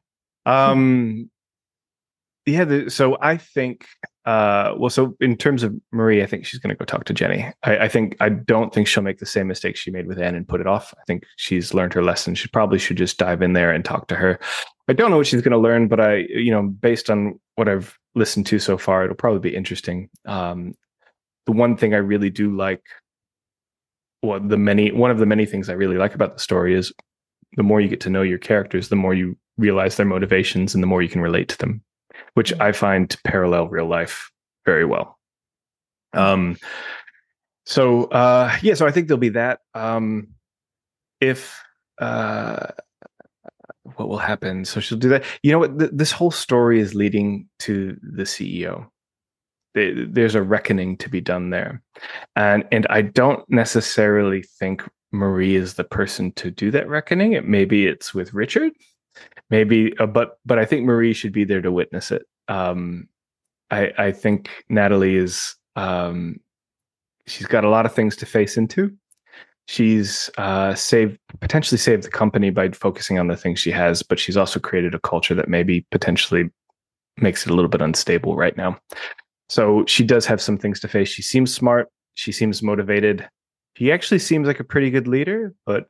So I think so in terms of Marie, I think she's going to go talk to Jenny. I don't think she'll make the same mistake she made with Anne and put it off. I think she's learned her lesson. She probably should just dive in there and talk to her. I don't know what she's going to learn, but based on what I've listened to so far, it'll probably be interesting. The one thing I really do like, one of the many things I really like about the story is the more you get to know your characters, the more you realize their motivations and the more you can relate to them, which I find to parallel real life very well. So I think there'll be that. What will happen? So she'll do that. You know what? This whole story is leading to the CEO. There's a reckoning to be done there, and I don't necessarily think Marie is the person to do that reckoning. Maybe it's with Richard. Maybe, but I think Marie should be there to witness it. I think Natalie is. She's got a lot of things to face into, she's potentially saved the company by focusing on the things she has, but she's also created a culture that maybe potentially makes it a little bit unstable right now. So she does have some things to face. She seems smart. She seems motivated. He actually seems like a pretty good leader, but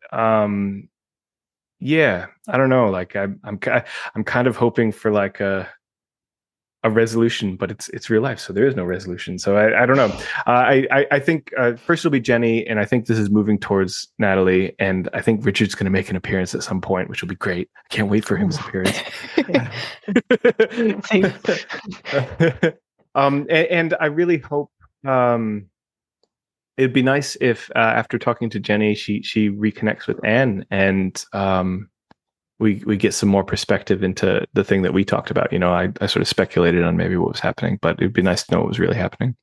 yeah, I don't know. Like I'm kind of hoping for like a resolution, but it's real life, so there is no resolution. So I don't know. I think first it'll be Jenny, and I think this is moving towards Natalie, and I think Richard's going to make an appearance at some point, which will be great. I can't wait for his appearance. And I really hope it'd be nice if after talking to Jenny, she reconnects with Anne, and we get some more perspective into the thing that we talked about. You know, I sort of speculated on maybe what was happening, but it'd be nice to know what was really happening.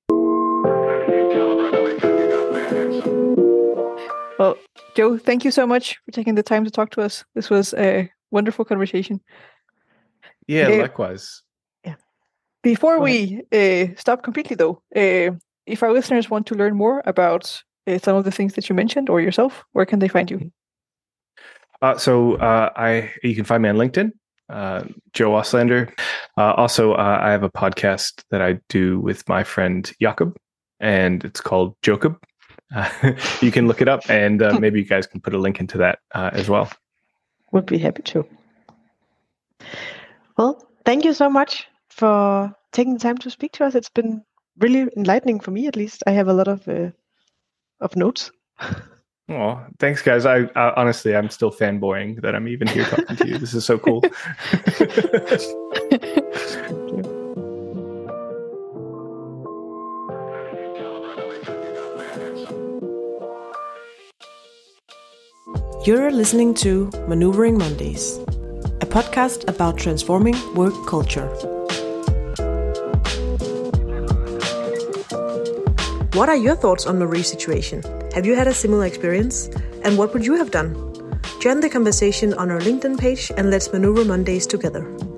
Well, Joe, thank you so much for taking the time to talk to us. This was a wonderful conversation. Yeah, likewise. Yeah. Before we stop completely, though, if our listeners want to learn more about some of the things that you mentioned or yourself, where can they find you? You can find me on LinkedIn, Joe Auslander. Also, I have a podcast that I do with my friend Jakob, and it's called Jokob. You can look it up, and maybe you guys can put a link into that as well. Would be happy to. Well, thank you so much for taking the time to speak to us. It's been really enlightening for me, at least. I have a lot of notes. Oh, thanks, guys. I honestly, I'm still fanboying that I'm even here talking to you. This is so cool. You're listening to Maneuvering Mondays, a podcast about transforming work culture. What are your thoughts on Marie's situation? Have you had a similar experience? And what would you have done? Join the conversation on our LinkedIn page and let's maneuver Mondays together.